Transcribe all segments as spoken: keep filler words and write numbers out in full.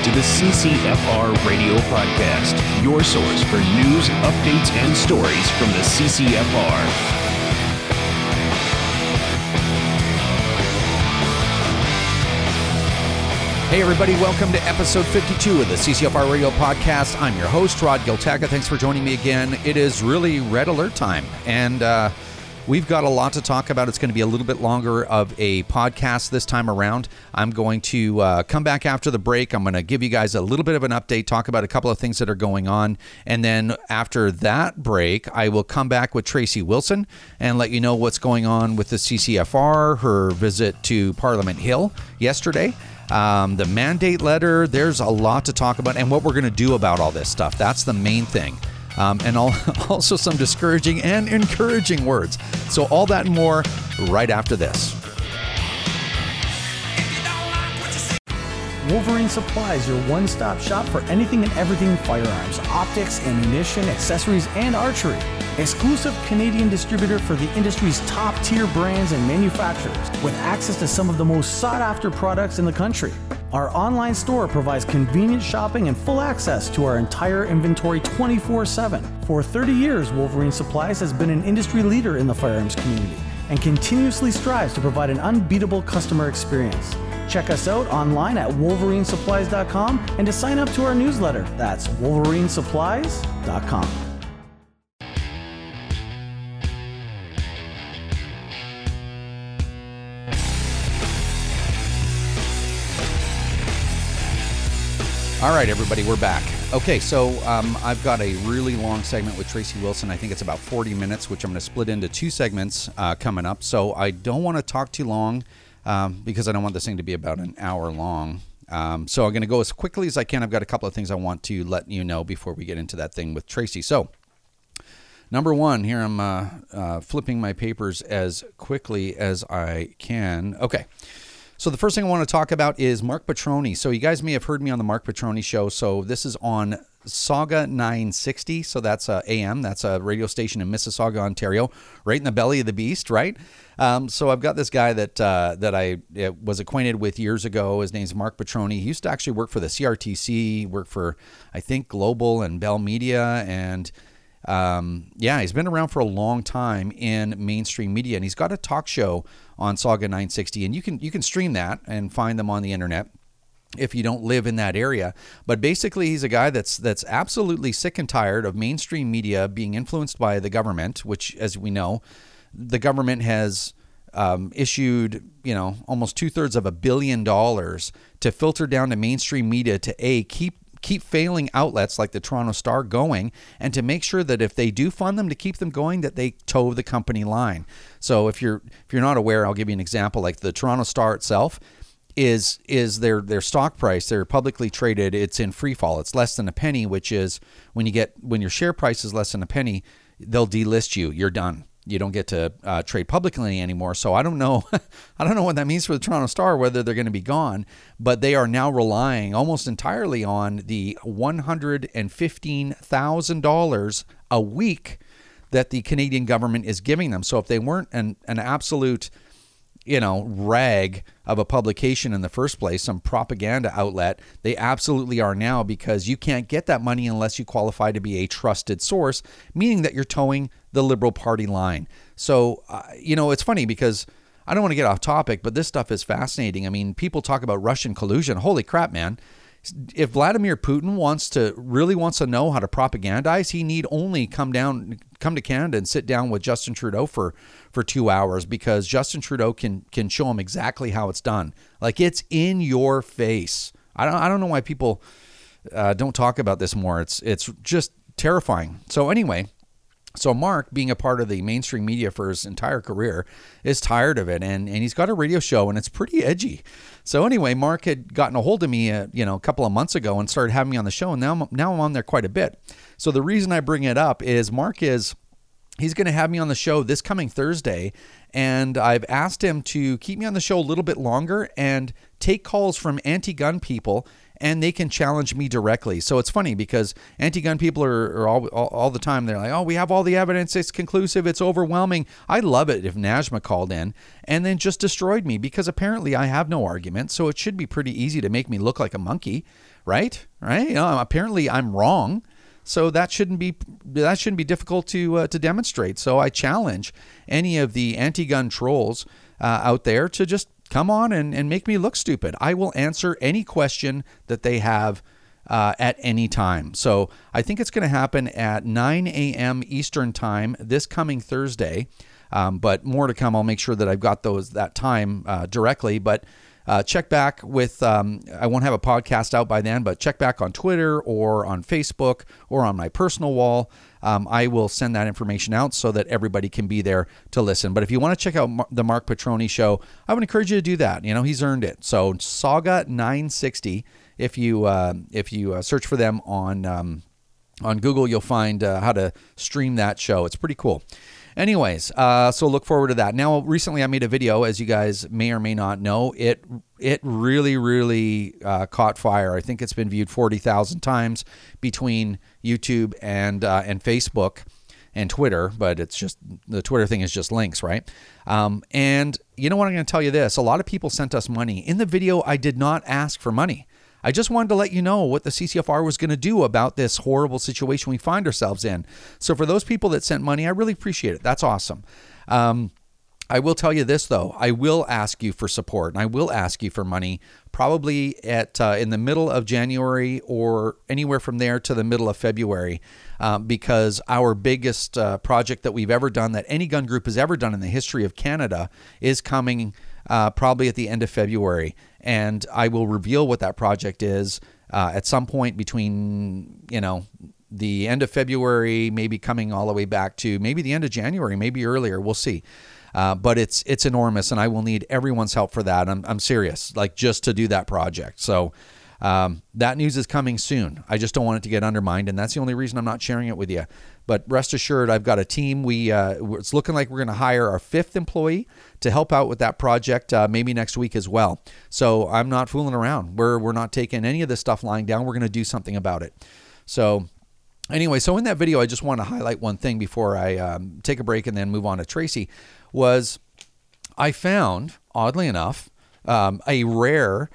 to the C C F R Radio Podcast, your source for news, updates, and stories from the C C F R. Hey everybody, welcome to episode fifty-two of the C C F R Radio Podcast. I'm your host, Rod Giltaga. Thanks for joining me again. It is really red alert time, and uh, we've got a lot to talk about. It's going to be a little bit longer of a podcast this time around. I'm going to uh, come back after the break. I'm going to give you guys a little bit of an update, talk about a couple of things that are going on, and then after that break, I will come back with Tracy Wilson and let you know what's going on with the C C F R, her visit to Parliament Hill yesterday. Um, the mandate letter, there's a lot to talk about, and what we're going to do about all this stuff. That's the main thing. Um, and also some discouraging and encouraging words. So all that and more right after this. Wolverine Supply is your one-stop shop for anything and everything firearms, optics, ammunition, accessories, and archery. Exclusive Canadian distributor for the industry's top-tier brands and manufacturers, with access to some of the most sought-after products in the country. Our online store provides convenient shopping and full access to our entire inventory twenty-four seven. For thirty years, Wolverine Supplies has been an industry leader in the firearms community and continuously strives to provide an unbeatable customer experience. Check us out online at wolverine supplies dot com and to sign up to our newsletter, that's wolverine supplies dot com. All right, everybody, we're back. Okay, so um, I've got a really long segment with Tracy Wilson. I think it's about forty minutes, which I'm going to split into two segments uh, coming up. So I don't want to talk too long um, because I don't want this thing to be about an hour long. Um, so I'm going to go as quickly as I can. I've got a couple of things I want to let you know before we get into that thing with Tracy. So number one, here I'm uh, uh, flipping my papers as quickly as I can. Okay. So the first thing I want to talk about is Mark Petroni. So you guys may have heard me on the Mark Petroni show. So this is on Saga nine sixty. So that's a A M. That's a radio station in Mississauga, Ontario, right in the belly of the beast, right? Um, so I've got this guy that uh, that I uh, was acquainted with years ago. His name's Mark Petroni. He used to actually work for the C R T C, work for, I think, Global and Bell Media, and Um, yeah, he's been around for a long time in mainstream media, and he's got a talk show on Saga nine sixty, and you can you can stream that and find them on the internet if you don't live in that area. But basically, he's a guy that's that's absolutely sick and tired of mainstream media being influenced by the government, which, as we know, the government has um, issued, you know, almost two thirds of a billion dollars to filter down to mainstream media to a keep. keep failing outlets like the Toronto Star going, and to make sure that if they do fund them to keep them going, that they toe the company line. So if you're if you're not aware, I'll give you an example. Like the Toronto Star itself is is their their stock price. They're publicly traded. It's in free fall. It's less than a penny, which is when you get when your share price is less than a penny, they'll delist you. You're done. You don't get to uh, trade publicly anymore. So I don't know. I don't know what that means for the Toronto Star, whether they're going to be gone, but they are now relying almost entirely on the one hundred fifteen thousand dollars a week that the Canadian government is giving them. So if they weren't an, an absolute, you know, rag of a publication in the first place, some propaganda outlet, they absolutely are now, because you can't get that money unless you qualify to be a trusted source, meaning that you're towing the Liberal Party line. So, uh, you know, it's funny because I don't want to get off topic, but this stuff is fascinating. I mean, people talk about Russian collusion. Holy crap, man. If Vladimir Putin wants to really wants to know how to propagandize, he need only come down, come to Canada and sit down with Justin Trudeau for, for two hours because Justin Trudeau can can show him exactly how it's done. Like, it's in your face. I don't I don't know why people uh, don't talk about this more. It's it's just terrifying. So anyway. So Mark, being a part of the mainstream media for his entire career, is tired of it, and, and he's got a radio show, and it's pretty edgy. So anyway, Mark had gotten a hold of me, uh, you know, a couple of months ago and started having me on the show, and now I'm, now I'm on there quite a bit. So the reason I bring it up is Mark is, he's going to have me on the show this coming Thursday, and I've asked him to keep me on the show a little bit longer and take calls from anti-gun people and they can challenge me directly. So it's funny because anti-gun people are, are all, all all the time. They're like, oh, we have all the evidence. It's conclusive. It's overwhelming. I love it if Najma called in and then just destroyed me, because apparently I have no argument. So it should be pretty easy to make me look like a monkey, right? Right? You know, apparently I'm wrong. So that shouldn't be that shouldn't be difficult to uh, to demonstrate. So I challenge any of the anti-gun trolls uh, out there to just come on and, and make me look stupid. I will answer any question that they have uh, at any time. So I think it's going to happen at nine a.m. Eastern time this coming Thursday. Um, but more to come. I'll make sure that I've got those that time uh, directly. But uh, check back with, um, I won't have a podcast out by then, but check back on Twitter or on Facebook or on my personal wall. Um, I will send that information out so that everybody can be there to listen. But if you want to check out the Mark Petroni show, I would encourage you to do that. You know, he's earned it. So Saga nine sixty, if you uh, if you uh, search for them on um, on Google, you'll find uh, how to stream that show. It's pretty cool. Anyways, uh, so look forward to that. Now, recently I made a video, as you guys may or may not know. It it really, really uh, caught fire. I think it's been viewed forty thousand times between YouTube and uh, and Facebook and Twitter, but it's just, the Twitter thing is just links, right? Um, and you know what, I'm going to tell you this. A lot of people sent us money. In the video, I did not ask for money. I just wanted to let you know what the C C F R was going to do about this horrible situation we find ourselves in. So for those people that sent money, I really appreciate it. That's awesome. Um, I will tell you this, though. I will ask you for support, and I will ask you for money probably at uh, in the middle of January or anywhere from there to the middle of February, um, because our biggest uh, project that we've ever done, that any gun group has ever done in the history of Canada, is coming uh, probably at the end of February. And I will reveal what that project is uh, at some point between, you know, the end of February, maybe coming all the way back to maybe the end of January, maybe earlier. We'll see. Uh, but it's it's enormous, and I will need everyone's help for that. I'm I'm serious, like just to do that project. So um, that news is coming soon. I just don't want it to get undermined, and that's the only reason I'm not sharing it with you. But rest assured, I've got a team. We uh, it's looking like we're going to hire our fifth employee to help out with that project, uh, maybe next week as well. So I'm not fooling around. We're we're not taking any of this stuff lying down. We're going to do something about it. So anyway, so in that video, I just want to highlight one thing before I um, take a break and then move on to Tracy. Was I found, oddly enough, um, a rare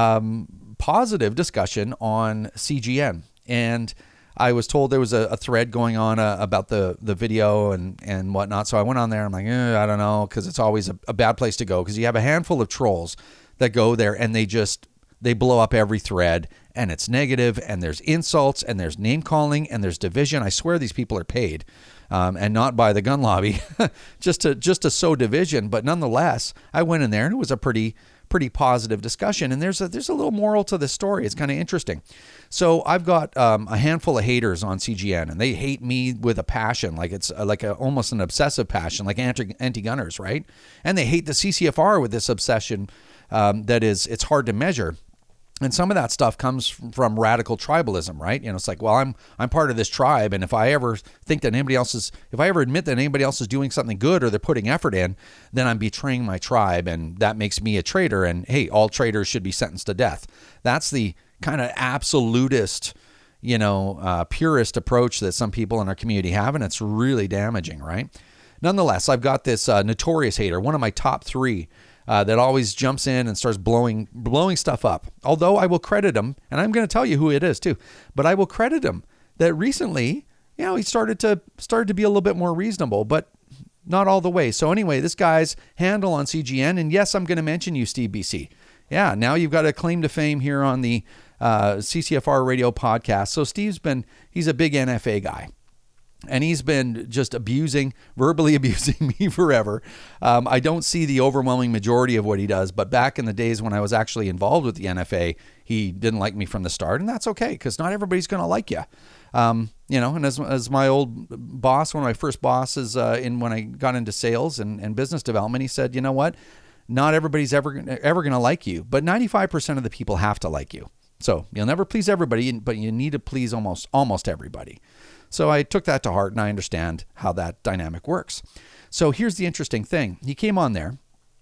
um, positive discussion on C G N. And I was told there was a, a thread going on uh, about the, the video and, and whatnot. So I went on there. I'm like, eh, I don't know, because it's always a, a bad place to go, because you have a handful of trolls that go there and they just, they blow up every thread, and it's negative, and there's insults, and there's name calling, and there's division. I swear these people are paid. Um, and not by the gun lobby, just to just to sow division. But nonetheless, I went in there and it was a pretty pretty positive discussion. And there's a there's a little moral to this story. It's kind of interesting. So I've got um, a handful of haters on C G N, and they hate me with a passion, like it's like a, almost an obsessive passion, like anti anti-gunners, right? And they hate the C C F R with this obsession um, that is it's hard to measure. And some of that stuff comes from radical tribalism, right? You know, it's like, well, I'm I'm part of this tribe, and if I ever think that anybody else is, if I ever admit that anybody else is doing something good or they're putting effort in, then I'm betraying my tribe, and that makes me a traitor. And hey, all traitors should be sentenced to death. That's the kind of absolutist, you know, uh, purist approach that some people in our community have, and it's really damaging, right? Nonetheless, I've got this uh, notorious hater, one of my top three. Uh, that always jumps in and starts blowing blowing stuff up. Although I will credit him, and I'm going to tell you who it is too, but I will credit him that recently, you know, he started to started to be a little bit more reasonable, but not all the way. So anyway, this guy's handle on C G N, and yes, I'm going to mention you, Steve B C. Yeah, now you've got a claim to fame here on the uh, C C F R radio podcast. So Steve's been, he's a big N F A guy. And he's been just abusing, verbally abusing me forever. Um, I don't see the overwhelming majority of what he does, but back in the days when I was actually involved with the N F A, he didn't like me from the start, and that's okay, because not everybody's going to like you. Um, you know, and as as my old boss, one of my first bosses uh, in when I got into sales and, and business development, he said, you know what? Not everybody's ever ever going to like you, but ninety-five percent of the people have to like you. So you'll never please everybody, but you need to please almost almost everybody. So I took that to heart, and I understand how that dynamic works. So here's the interesting thing. He came on there,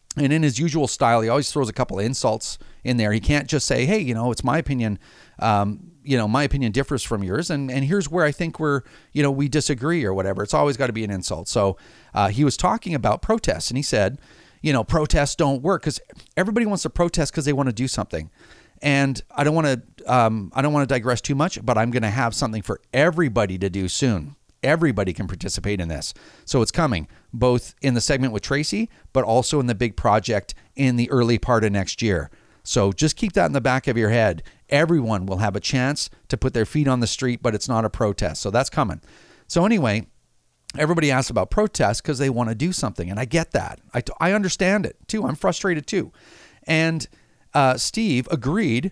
And in his usual style, he always throws a couple of insults in there. He can't just say, hey, you know, it's my opinion. Um, you know, my opinion differs from yours. And, and here's where I think we're, you know, we disagree or whatever. It's always got to be an insult. So uh, he was talking about protests, and he said, you know, protests don't work because everybody wants to protest because they want to do something. And I don't want to, um, I don't want to digress too much, but I'm going to have something for everybody to do soon. Everybody can participate in this. So it's coming both in the segment with Tracy, but also in the big project in the early part of next year. So just keep that in the back of your head. Everyone will have a chance to put their feet on the street, but it's not a protest. So that's coming. So anyway, everybody asks about protests because they want to do something. And I get that. I, I understand it too. I'm frustrated too. And uh, Steve agreed,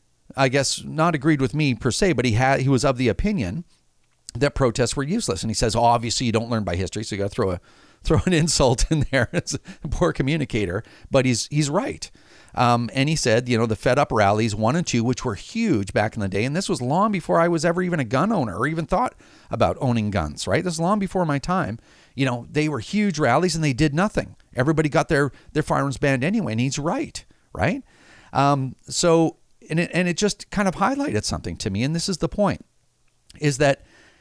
I guess not agreed with me per se, but he had he was of the opinion that protests were useless. And he says, oh, obviously you don't learn by history, so you got to throw a throw an insult in there as a poor communicator. But he's he's right. Um, and he said, you know, the Fed Up rallies one and two, which were huge back in the day, and this was long before I was ever even a gun owner or even thought about owning guns, right? This is long before my time. You know, they were huge rallies and they did nothing. Everybody got their their firearms banned anyway, and he's right, right? Um, so, and it, and it just kind of highlighted something to me, and this is the point, is that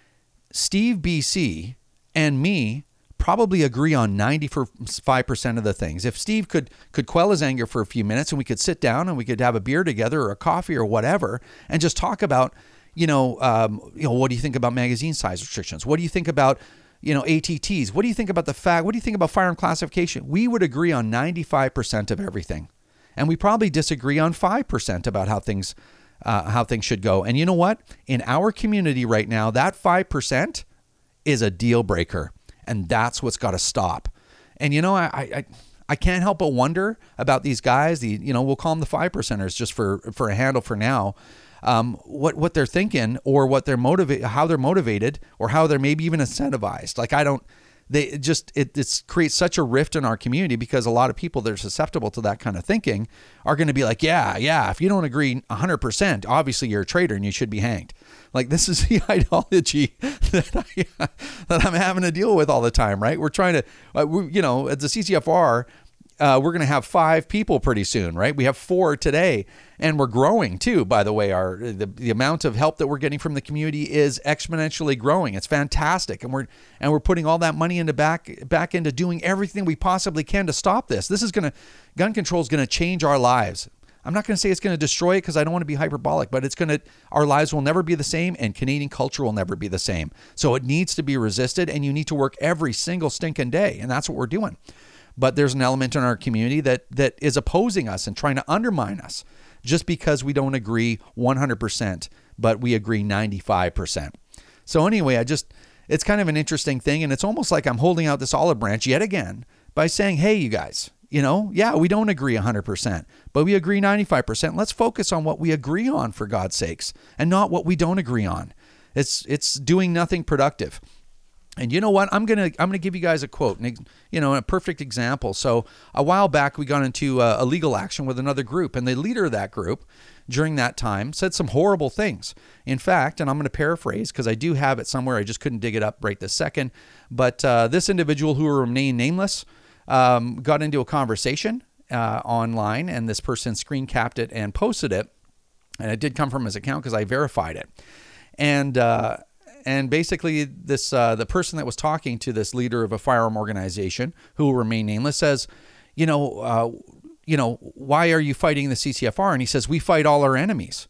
Steve B C and me probably agree on ninety-five percent of the things. If Steve could could quell his anger for a few minutes and we could sit down and we could have a beer together or a coffee or whatever and just talk about, you know, um, you know, what do you think about magazine size restrictions? What do you think about, you know, A T Ts? What do you think about the fact? What do you think about firearm classification? We would agree on ninety-five percent of everything. And we probably disagree on five percent about how things Uh, how things should go. And you know what? In our community right now, that five percent is a deal breaker. And that's what's got to stop. And, you know, I, I, I can't help but wonder about these guys, the, you know, we'll call them the five percenters just for, for a handle for now, um, what, what they're thinking or what they're motivated, how they're motivated or how they're maybe even incentivized. Like, I don't, they it just, it it's creates such a rift in our community because a lot of people that are susceptible to that kind of thinking are going to be like, yeah, yeah, if you don't agree one hundred percent, obviously you're a traitor and you should be hanged. Like, this is the ideology that, I, that I'm having to deal with all the time, right? We're trying to, uh, we, you know, at the C C F R, uh, we're going to have five people pretty soon, right? We have four today, and we're growing too, by the way. Our the, the amount of help that we're getting from the community is exponentially growing. It's fantastic. And we're and we're putting all that money into back back into doing everything we possibly can to stop this. This is going to, gun control is going to change our lives. I'm not going to say it's going to destroy it because I don't want to be hyperbolic, but it's going to, our lives will never be the same and Canadian culture will never be the same. So it needs to be resisted, and you need to work every single stinking day. And that's what we're doing. But there's an element in our community that that is opposing us and trying to undermine us just because we don't agree one hundred percent, but we agree ninety-five percent. So anyway, I just, it's kind of an interesting thing. And it's almost like I'm holding out this olive branch yet again by saying, hey, you guys, you know, yeah, we don't agree one hundred percent, but we agree ninety-five percent. Let's focus on what we agree on, for God's sakes, and not what we don't agree on. It's it's doing nothing productive. And you know what? I'm gonna I'm gonna give you guys a quote, you know, a perfect example. So a while back, we got into a, a legal action with another group, and the leader of that group, during that time, said some horrible things. In fact, and I'm going to paraphrase because I do have it somewhere, I just couldn't dig it up right this second. But uh, this individual, who will remain nameless, um, got into a conversation uh, online, and this person screen capped it and posted it, and it did come from his account because I verified it, and. Uh, And basically, this uh, the person that was talking to this leader of a firearm organization, who will remain nameless, says, you know, uh, you know, why are you fighting the C C F R? And he says, we fight all our enemies.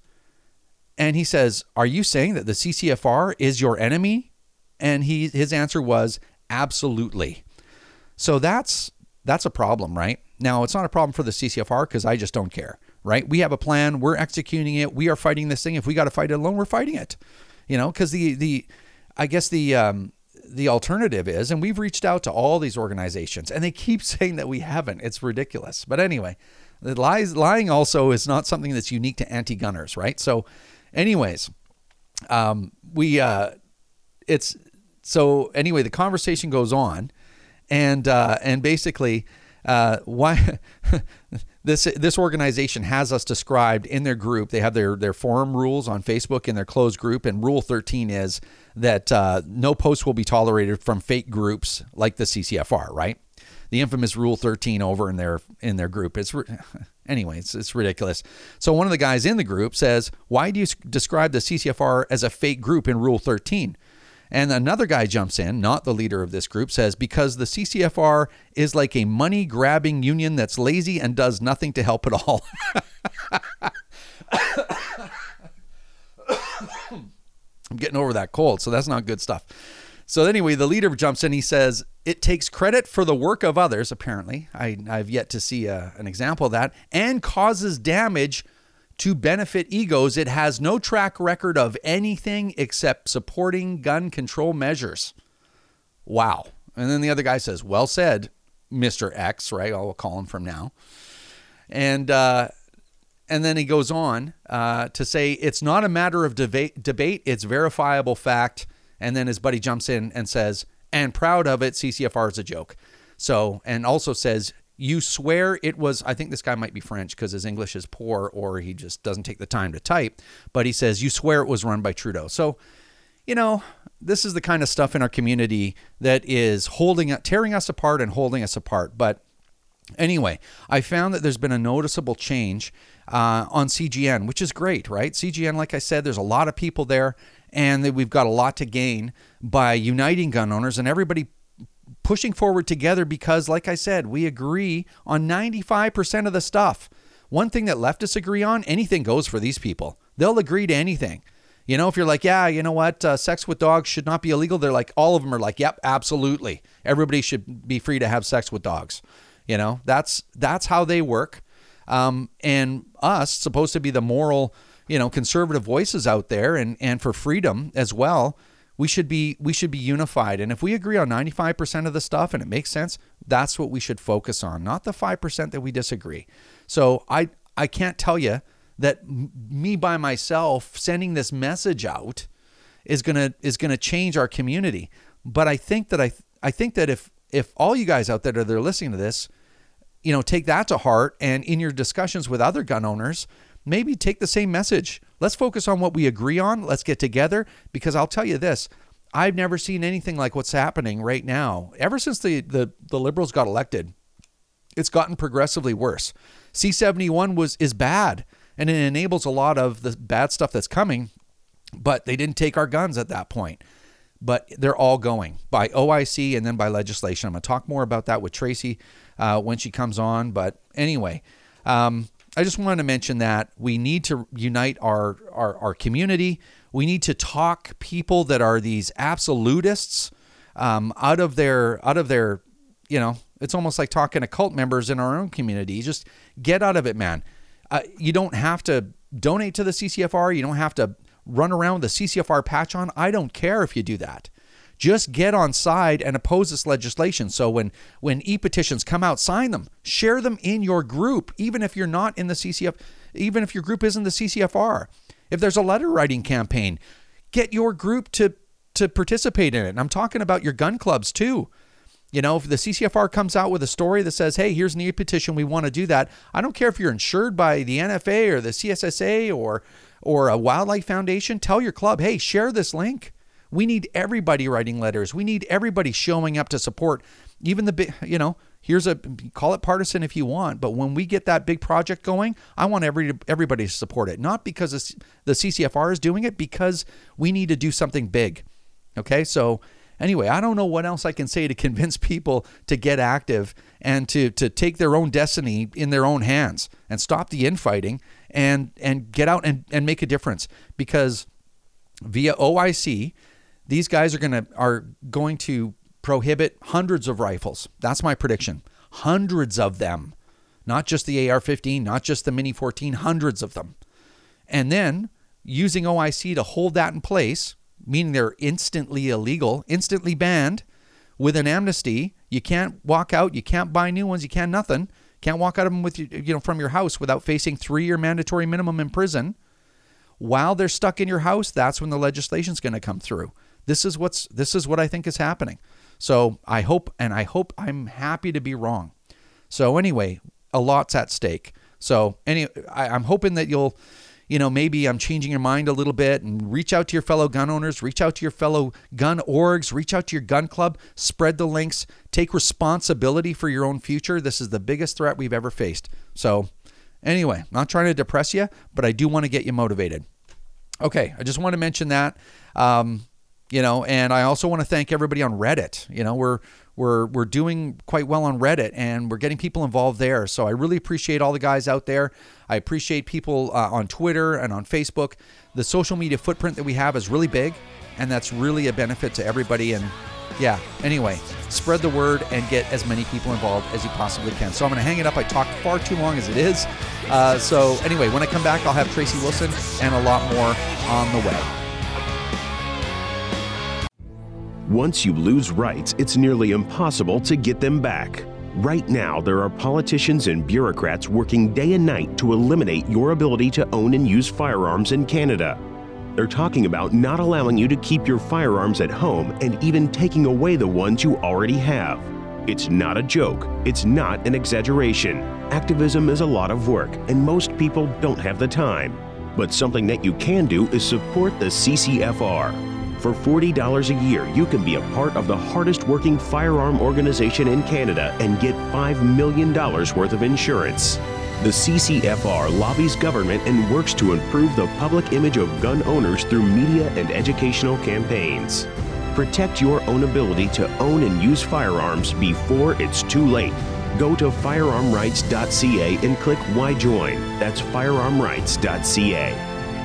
And he says, are you saying that the C C F R is your enemy? And he his answer was, absolutely. So that's that's a problem, right? Now, it's not a problem for the C C F R because I just don't care, right? We have a plan. We're executing it. We are fighting this thing. If we got to fight it alone, we're fighting it. You know, because the, the, I guess the, um, the alternative is, and we've reached out to all these organizations and they keep saying that we haven't. It's ridiculous. But anyway, the lies, lying also is not something that's unique to anti-gunners, right? So anyways, um, we, uh, it's, so anyway, the conversation goes on, and, uh, and basically, uh, why this, this organization has us described in their group. They have their, their forum rules on Facebook in their closed group. And rule thirteen is that, uh, no posts will be tolerated from fake groups like the C C F R, right? the infamous Rule thirteen over in their in their group. It's anyway, it's, it's ridiculous. So one of the guys in the group says, "Why do you describe the C C F R as a fake group in Rule thirteen?" And another guy jumps in, not the leader of this group, says, "Because the C C F R is like a money-grabbing union that's lazy and does nothing to help at all." I'm getting over that cold, so that's not good stuff. So anyway, the leader jumps in. He says, "It takes credit for the work of others," apparently. I, I've yet to see a, an example of that, "and causes damage to benefit egos. It has no track record of anything except supporting gun control measures." Wow. And then the other guy says, "Well said, Mister X," right? I'll call him from now. And uh, and then he goes on uh, to say, "It's not a matter of debate, debate, it's verifiable fact." And then his buddy jumps in and says, "And proud of it, C C F R is a joke." So, and also says, "You swear it was," I think this guy might be French because his English is poor or he just doesn't take the time to type, but he says, "You swear it was run by Trudeau." So, you know, this is the kind of stuff in our community that is holding, tearing us apart and holding us apart. But anyway, I found that there's been a noticeable change uh, on C G N, which is great, right? C G N, like I said, there's a lot of people there and that we've got a lot to gain by uniting gun owners and everybody pushing forward together because, like I said, we agree on ninety-five percent of the stuff. One thing that leftists agree on, anything goes for these people. They'll agree to anything. You know, if you're like, yeah, you know what, uh, sex with dogs should not be illegal, they're like, all of them are like, yep, absolutely. Everybody should be free to have sex with dogs. You know, that's that's how they work. Um, and us, supposed to be the moral, you know, conservative voices out there and, and for freedom as well, we should be we should be unified. And if we agree on ninety-five percent of the stuff and it makes sense, that's what we should focus on, not the five percent that we disagree. So I I can't tell you that m- me by myself sending this message out is going to is going to change our community. But I think that I I think that if if all you guys out there that are listening to this, you know, take that to heart and in your discussions with other gun owners, maybe take the same message. Let's focus on what we agree on. Let's get together, because I'll tell you this, I've never seen anything like what's happening right now. Ever since the, the, the Liberals got elected, it's gotten progressively worse. C seventy-one was is bad, and it enables a lot of the bad stuff that's coming, but they didn't take our guns at that point. But they're all going by O I C and then by legislation. I'm going to talk more about that with Tracy uh, when she comes on. But anyway, um, I just wanted to mention that we need to unite our, our, our community. We need to talk people that are these absolutists um, out of their, out of their, you know, it's almost like talking to cult members in our own community. Just get out of it, man. Uh, you don't have to donate to the C C F R. You don't have to run around with the C C F R patch on. I don't care if you do that. Just get on side and oppose this legislation. So when, when e-petitions come out, sign them, share them in your group, even if you're not in the C C F, even if your group isn't the C C F R. If there's a letter writing campaign, get your group to, to participate in it. And I'm talking about your gun clubs too. You know, if the C C F R comes out with a story that says, hey, here's an e-petition, we want to do that. I don't care if you're insured by the N F A or the C S S A or or a wildlife foundation. Tell your club, hey, share this link. We need everybody writing letters. We need everybody showing up to support even the big, you know, here's a, call it partisan if you want, but when we get that big project going, I want every everybody to support it. Not because the C C F R is doing it, because we need to do something big. Okay, so anyway, I don't know what else I can say to convince people to get active and to to take their own destiny in their own hands and stop the infighting and and get out and, and make a difference. Because via O I C, these guys are gonna are going to prohibit hundreds of rifles. That's my prediction. Hundreds of them. Not just the A R fifteen, not just the Mini fourteen, hundreds of them. And then using O I C to hold that in place, meaning they're instantly illegal, instantly banned with an amnesty. You can't walk out. You can't buy new ones. You can't nothing. Can't walk out of them with you, you know, from your house without facing three-year mandatory minimum in prison. While they're stuck in your house, that's when the legislation's going to come through. This is what's this is what I think is happening. So I hope, and I hope I'm happy to be wrong. So anyway, a lot's at stake. So any, I, I'm hoping that you'll you know, maybe I'm changing your mind a little bit, and reach out to your fellow gun owners, reach out to your fellow gun orgs, reach out to your gun club, spread the links, take responsibility for your own future. This is the biggest threat we've ever faced. So anyway, not trying to depress you, but I do want to get you motivated. Okay, I just want to mention that, um, you know, and I also want to thank everybody on Reddit. You know, we're we're we're doing quite well on Reddit, and we're getting people involved there. So I really appreciate all the guys out there. I appreciate people uh, on Twitter and on Facebook. The social media footprint that we have is really big, and that's really a benefit to everybody. And yeah, anyway, spread the word and get as many people involved as you possibly can. So I'm going to hang it up. I talked far too long as it is. Uh, so anyway, when I come back, I'll have Tracy Wilson and a lot more on the way. Once you lose rights, it's nearly impossible to get them back. Right now, there are politicians and bureaucrats working day and night to eliminate your ability to own and use firearms in Canada. They're talking about not allowing you to keep your firearms at home and even taking away the ones you already have. It's not a joke. It's not an exaggeration. Activism is a lot of work, and most people don't have the time. But something that you can do is support the C C F R. For forty dollars a year, you can be a part of the hardest working firearm organization in Canada and get five million dollars worth of insurance. The C C F R lobbies government and works to improve the public image of gun owners through media and educational campaigns. Protect your own ability to own and use firearms before it's too late. Go to firearm rights dot c a and click Why Join. That's firearm rights dot c a.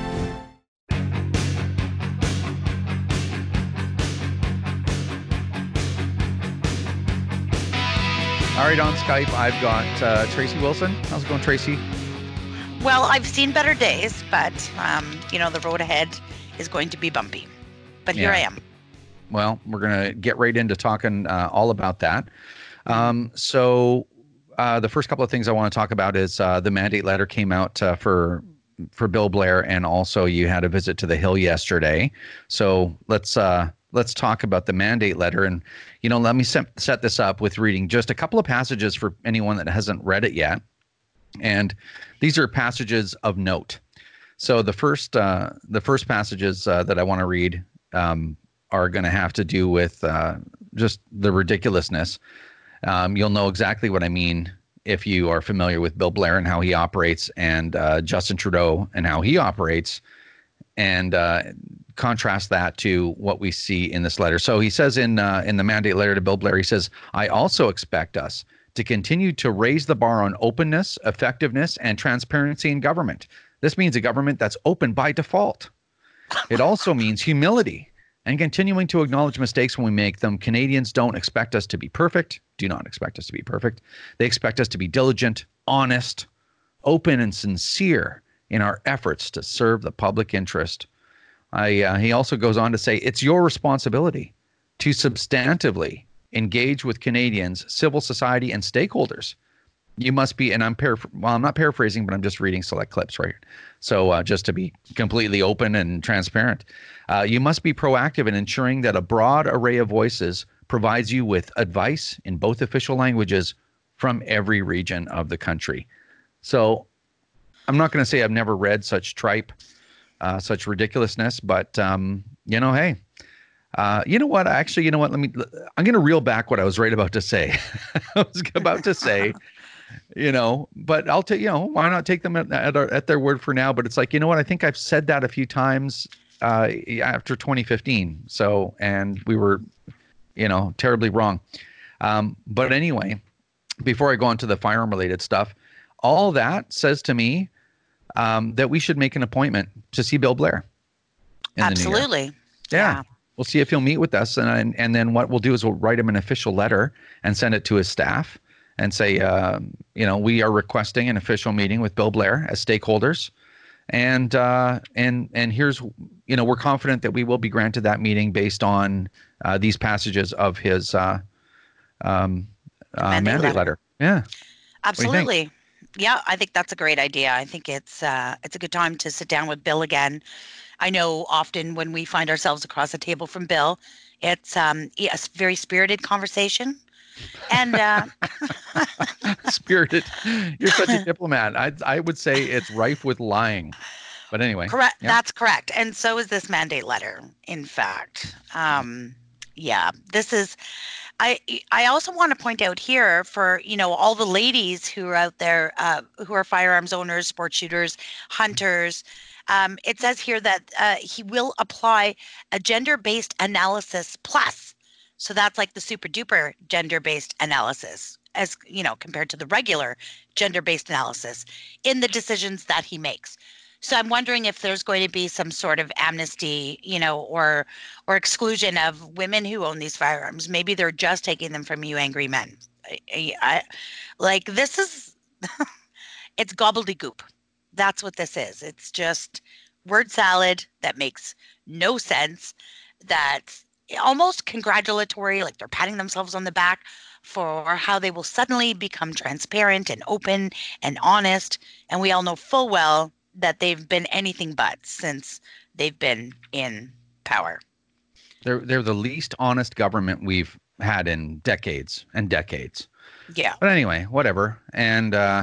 All right, on Skype, I've got uh, Tracy Wilson. How's it going, Tracy? Well, I've seen better days, but, um, you know, the road ahead is going to be bumpy. But here Yeah. I am. Well, we're going to get right into talking uh, all about that. Um, so uh, the first couple of things I want to talk about is uh, the mandate letter came out uh, for for Bill Blair, and also you had a visit to the Hill yesterday. So let's uh, let's talk about the mandate letter. And, you know, let me set, set this up with reading just a couple of passages for anyone that hasn't read it yet. And these are passages of note. So the first uh, the first passages uh, that I want to read um, are going to have to do with uh, just the ridiculousness. Um, you'll know exactly what I mean if you are familiar with Bill Blair and how he operates, and uh, Justin Trudeau and how he operates, and uh, contrast that to what we see in this letter. So he says in uh, in the mandate letter to Bill Blair, he says, "I also expect us to continue to raise the bar on openness, effectiveness, and transparency in government. This means a government that's open by default. It also means humility and continuing to acknowledge mistakes when we make them. Canadians don't expect us to be perfect, do not expect us to be perfect. They expect us to be diligent, honest, open, and sincere in our efforts to serve the public interest." I, uh, he also goes on to say, "It's your responsibility to substantively engage with Canadians, civil society, and stakeholders. You must be," and I'm paraphr- well, I'm not paraphrasing, but I'm just reading select clips right here. So uh, just to be completely open and transparent, uh, you must be proactive in ensuring that a broad array of voices provides you with advice in both official languages from every region of the country. So I'm not going to say I've never read such tripe, uh, such ridiculousness, but um, you know, hey, Uh, you know what? Actually, you know what? Let me. I'm going to reel back what I was right about to say. I was about to say, you know, but I'll take. You know, why not take them at at, our, at their word for now? But it's like, you know what? I think I've said that a few times uh, after twenty fifteen. So, and we were, you know, terribly wrong. Um, but anyway, before I go on to the firearm-related stuff, all that says to me um, that we should make an appointment to see Bill Blair. In Absolutely. The yeah. yeah. We'll see if he'll meet with us, and and then what we'll do is we'll write him an official letter and send it to his staff and say, uh, you know, we are requesting an official meeting with Bill Blair as stakeholders, and uh, and and here's, you know, we're confident that we will be granted that meeting based on uh, these passages of his uh, um, uh, mandate, mandate letter. letter. Yeah, absolutely. Yeah, I think that's a great idea. I think it's uh, it's a good time to sit down with Bill again. I know often when we find ourselves across the table from Bill, it's um, a very spirited conversation. And uh, spirited. You're such a diplomat. I I would say it's rife with lying. But anyway. Correct. Yeah. That's correct. And so is this mandate letter, in fact. Um, yeah, this is, I, I also want to point out here for, you know, all the ladies who are out there, uh, who are firearms owners, sport shooters, hunters. Um, it says here that uh, he will apply a gender-based analysis plus. So that's like the super duper gender-based analysis, as you know, compared to the regular gender-based analysis in the decisions that he makes. So I'm wondering if there's going to be some sort of amnesty, you know, or or exclusion of women who own these firearms. Maybe they're just taking them from you angry men. I, I, I- like this is it's gobbledygook. That's what this is. It's just word salad that makes no sense. That's almost congratulatory, like they're patting themselves on the back for how they will suddenly become transparent and open and honest. And we all know full well that they've been anything but since they've been in power. They're they're the least honest government we've had in decades and decades. Yeah. But anyway, whatever. And uh,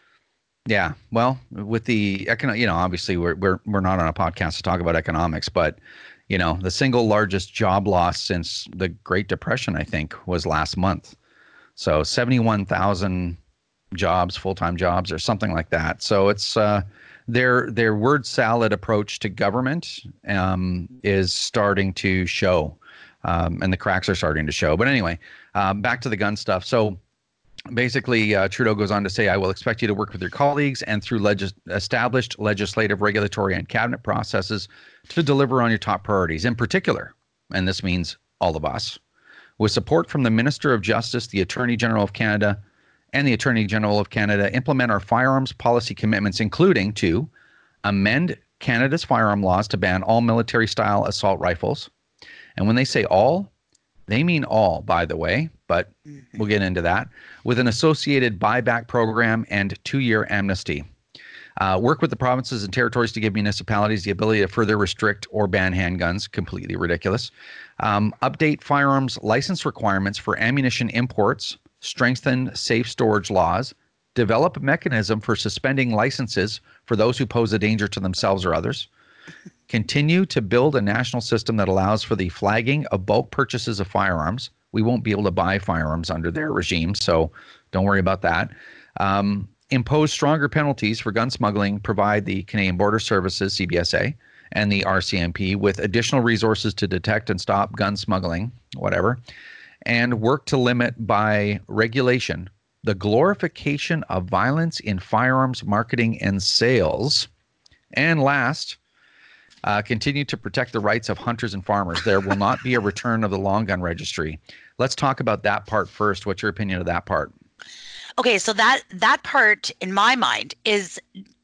yeah, well, with the economic, you know, obviously we're we're we're not on a podcast to talk about economics, but you know, the single largest job loss since the Great Depression, I think, was last month. So seventy-one thousand jobs, full-time jobs, or something like that. So it's uh, their their word salad approach to government um, is starting to show, um, and the cracks are starting to show. But anyway, uh, back to the gun stuff. So basically, uh, Trudeau goes on to say, I will expect you to work with your colleagues and through legis- established legislative, regulatory, and cabinet processes to deliver on your top priorities. In particular, and this means all of us, with support from the Minister of Justice, the Attorney General of Canada, and the Attorney General of Canada, implement our firearms policy commitments, including to amend Canada's firearm laws to ban all military-style assault rifles. And when they say all, they mean all, by the way, but mm-hmm. we'll get into that, with an associated buyback program and two-year amnesty. Uh, work with the provinces and territories to give municipalities the ability to further restrict or ban handguns. Completely ridiculous. Um, update firearms license requirements for ammunition imports. Strengthen safe storage laws. Develop a mechanism for suspending licenses for those who pose a danger to themselves or others. Continue to build a national system that allows for the flagging of bulk purchases of firearms. We won't be able to buy firearms under their regime, so don't worry about that. Um, impose stronger penalties for gun smuggling, provide the Canadian Border Services, C B S A, and the R C M P with additional resources to detect and stop gun smuggling, whatever, and work to limit by regulation the glorification of violence in firearms marketing and sales. And last, uh, continue to protect the rights of hunters and farmers. There will not be a return of the long gun registry. Let's talk about that part first. What's your opinion of that part? Okay, so that that part, in my mind, is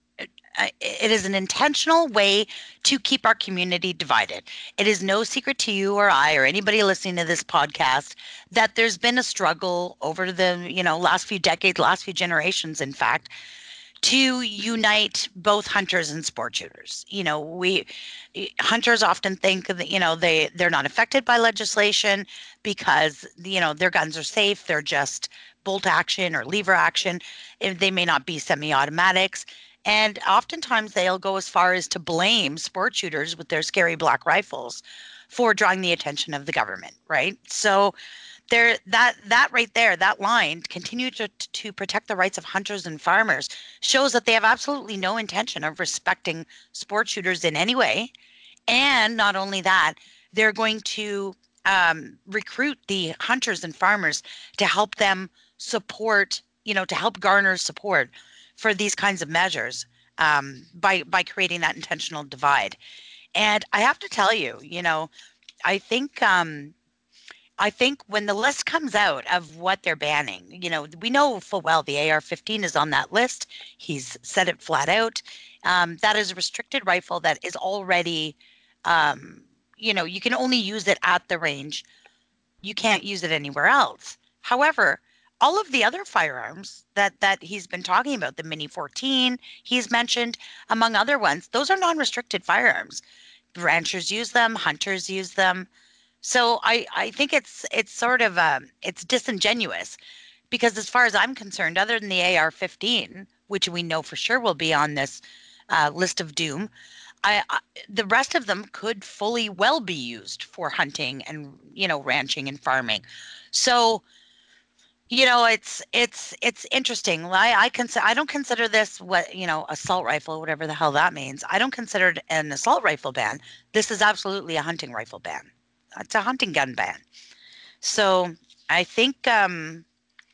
uh, it is an intentional way to keep our community divided. It is no secret to you or I or anybody listening to this podcast that there's been a struggle over the you know last few decades, last few generations, in fact, to unite both hunters and sport shooters. You know, we hunters often think that, you know, they they're not affected by legislation because, you know, their guns are safe. They're just bolt action or lever action. They may not be semi-automatics. And oftentimes they'll go as far as to blame sport shooters with their scary black rifles for drawing the attention of the government, right? So there, that that right there, that line, continue to to protect the rights of hunters and farmers, shows that they have absolutely no intention of respecting sport shooters in any way. And not only that, they're going to um, recruit the hunters and farmers to help them support, you know, to help garner support for these kinds of measures um, by by creating that intentional divide. And I have to tell you, you know, I think um, I think when the list comes out of what they're banning, you know, we know full well the A R fifteen is on that list. He's said it flat out. Um, that is a restricted rifle that is already, um, you know, you can only use it at the range. You can't use it anywhere else. However, all of the other firearms that that he's been talking about, the Mini fourteen he's mentioned, among other ones, those are non-restricted firearms. Ranchers use them, hunters use them. So I, I think it's it's sort of um, it's disingenuous because as far as I'm concerned, other than the A R fifteen, which we know for sure will be on this uh, list of doom. I, I the rest of them could fully well be used for hunting and, you know, ranching and farming. So, you know, it's it's it's interesting. I I consider I don't consider this what, you know, assault rifle, whatever the hell that means. I don't consider it an assault rifle ban. This is absolutely a hunting rifle ban. It's a hunting gun ban. So I think, um,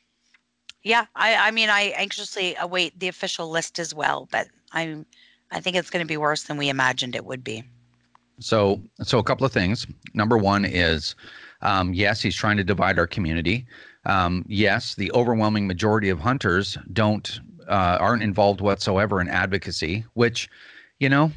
yeah, I I mean, I anxiously await the official list as well, but I'm I think it's going to be worse than we imagined it would be. So, so a couple of things. Number one is, um, yes, he's trying to divide our community. Um, yes, the overwhelming majority of hunters don't uh, aren't involved whatsoever in advocacy, which, you know,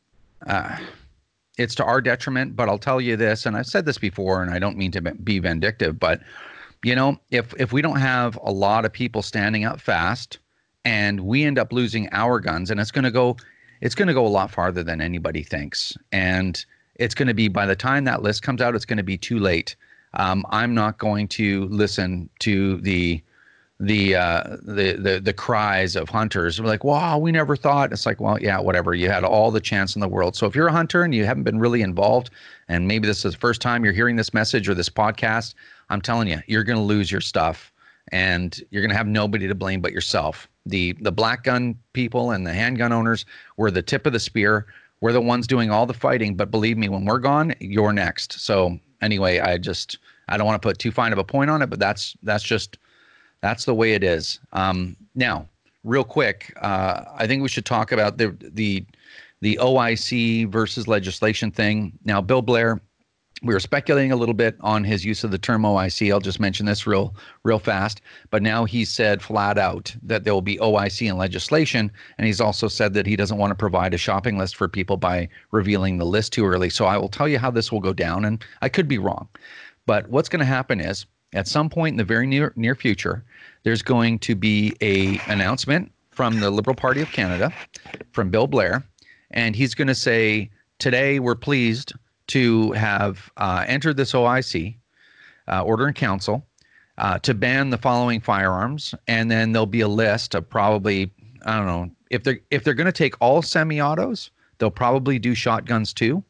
uh, it's to our detriment. But I'll tell you this, and I've said this before, and I don't mean to be vindictive, but you know, if if we don't have a lot of people standing up fast, and we end up losing our guns, and it's going to go. It's going to go a lot farther than anybody thinks. And it's going to be, by the time that list comes out, it's going to be too late. Um, I'm not going to listen to the the uh, the the the cries of hunters. We're like, wow, we never thought. It's like, well, yeah, whatever. You had all the chance in the world. So if you're a hunter and you haven't been really involved, and maybe this is the first time you're hearing this message or this podcast, I'm telling you, you're going to lose your stuff. And you're going to have nobody to blame but yourself. The the black gun people and the handgun owners were the tip of the spear. We're the ones doing all the fighting. But believe me, when we're gone, you're next. So anyway, I just I don't want to put too fine of a point on it, but that's that's just that's the way it is. Um, now, real quick, uh, I think we should talk about the the the O I C versus legislation thing. Now, Bill Blair. We were speculating a little bit on his use of the term O I C. I'll just mention this real, real fast. But now he said flat out that there will be O I C in legislation. And he's also said that he doesn't want to provide a shopping list for people by revealing the list too early. So I will tell you how this will go down. And I could be wrong. But what's going to happen is at some point in the very near, near future, there's going to be a announcement from the Liberal Party of Canada, from Bill Blair. And he's going to say, today we're pleased to have uh, entered this O I C, uh, Order in Council, uh, to ban the following firearms, and then there'll be a list of probably, I don't know, if they're if they're going to take all semi-autos, they'll probably do shotguns too,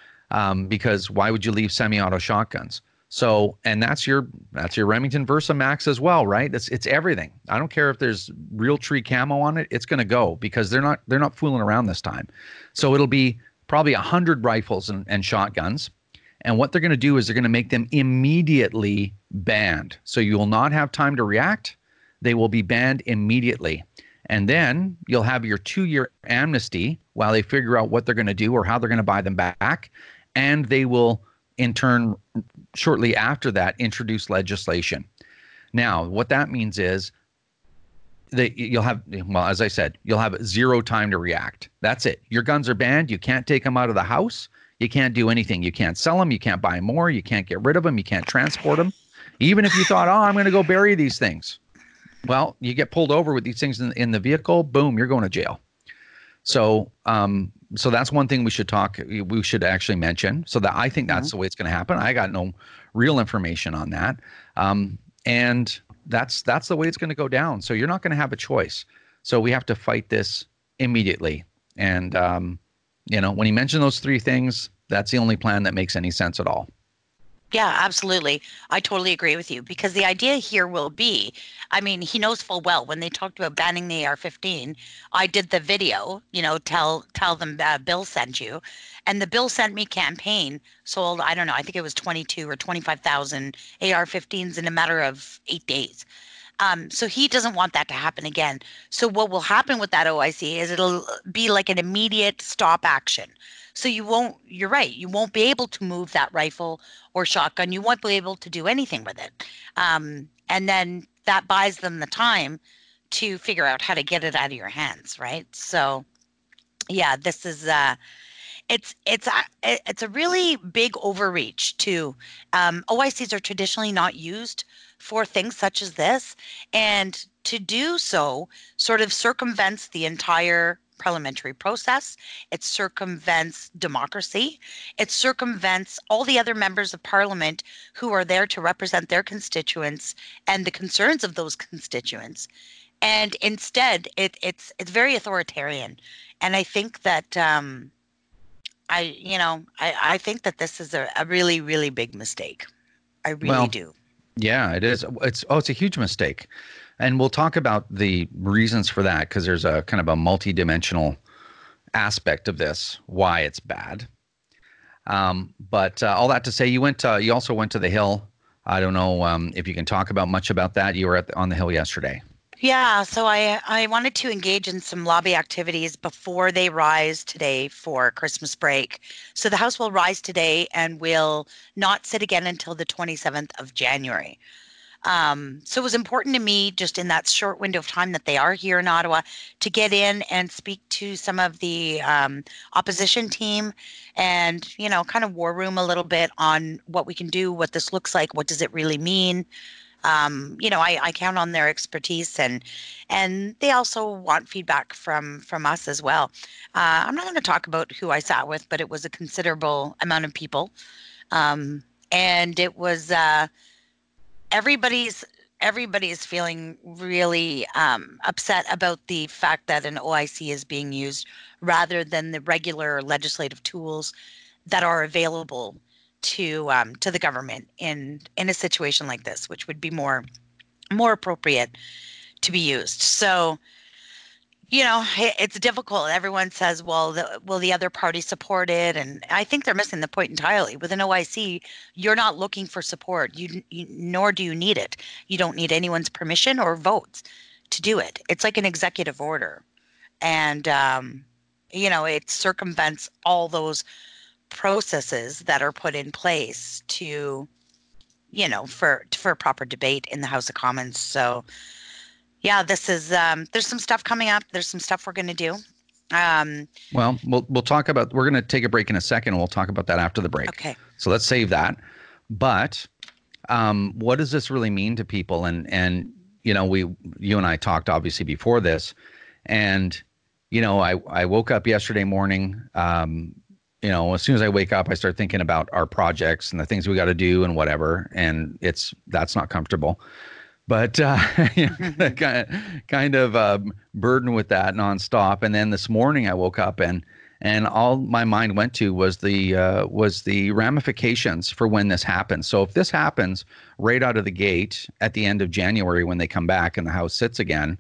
um, because why would you leave semi-auto shotguns? So, and that's your that's your Remington Versa Max as well, right? It's it's everything. I don't care if there's Realtree camo on it; it's going to go because they're not they're not fooling around this time. So it'll be probably one hundred rifles and, and shotguns. And what they're going to do is they're going to make them immediately banned. So you will not have time to react. They will be banned immediately. And then you'll have your two-year amnesty while they figure out what they're going to do or how they're going to buy them back. And they will, in turn, shortly after that, introduce legislation. Now, what that means is They, you'll have, well, as I said, you'll have zero time to react. That's it. Your guns are banned. You can't take them out of the house. You can't do anything. You can't sell them. You can't buy more. You can't get rid of them. You can't transport them. Even if you thought, oh, I'm going to go bury these things. Well, you get pulled over with these things in, in the vehicle. Boom, you're going to jail. So, um, so that's one thing we should talk, we should actually mention. So that I think that's mm-hmm. the way it's going to happen. I got no real information on that. Um, and That's that's the way it's going to go down. So you're not going to have a choice. So we have to fight this immediately. And, um, you know, when he mentioned those three things, that's the only plan that makes any sense at all. Yeah, absolutely. I totally agree with you because the idea here will be, I mean, he knows full well when they talked about banning the A R fifteen, I did the video, you know, tell tell them uh, Bill sent you. And the Bill Sent Me campaign sold, I don't know, I think it was twenty-two or twenty-five thousand A R fifteens in a matter of eight days. Um, so he doesn't want that to happen again. So what will happen with that O I C is it'll be like an immediate stop action. So you won't, you're right, you won't be able to move that rifle or shotgun. You won't be able to do anything with it. Um, and then that buys them the time to figure out how to get it out of your hands, right? So yeah, this is, uh, it's it's a, it's a really big overreach too. Um, O I Cs are traditionally not used for things such as this. And to do so sort of circumvents the entire parliamentary process. It circumvents democracy. It circumvents all the other members of parliament who are there to represent their constituents and the concerns of those constituents. And instead, it, it's it's very authoritarian, and I think that um, I you know I, I think that this is a, a really really big mistake. I really Well, do. yeah, it is. It's oh, it's a huge mistake, and we'll talk about the reasons for that because there's a kind of a multi-dimensional aspect of this why it's bad. Um, but uh, all that to say, you went. Uh, you also went to the Hill. I don't know um, if you can talk about much about that. You were at the, on the Hill yesterday. Yeah, so I I wanted to engage in some lobby activities before they rise today for Christmas break. So the House will rise today and will not sit again until the twenty-seventh of January. Um, so it was important to me just in that short window of time that they are here in Ottawa to get in and speak to some of the um, opposition team and, you know, kind of war room a little bit on what we can do, what this looks like, what does it really mean. Um, you know, I, I count on their expertise and and they also want feedback from from us as well. Uh, I'm not going to talk about who I sat with, but it was a considerable amount of people, um, and it was. Uh, everybody's everybody is feeling really um, upset about the fact that an O I C is being used rather than the regular legislative tools that are available to um, to the government in in a situation like this, which would be more more appropriate to be used. So you know, i- it's difficult. Everyone says, well, the, will the other party support it? And I think they're missing the point entirely. With an O I C, you're not looking for support, you, you nor do you need it. You don't need anyone's permission or votes to do it. It's like an executive order. And, um, you know, it circumvents all those processes that are put in place to, you know, for for proper debate in the House of Commons. So, yeah, this is um, there's some stuff coming up. There's some stuff we're going to do. Um, Well, we'll we'll talk about. We're going to take a break in a second, and we'll talk about that after the break. okay. So let's save that. But um, what does this really mean to people? And and you know, we you and I talked obviously before this, and you know, I I woke up yesterday morning. Um, you know, as soon as I wake up, I start thinking about our projects and the things we got to do and whatever. And it's that's not comfortable. But uh, you know, kind of, kind of um, burdened with that nonstop. And then this morning I woke up and and all my mind went to was the uh, was the ramifications for when this happens. So if this happens right out of the gate at the end of January when they come back and the House sits again,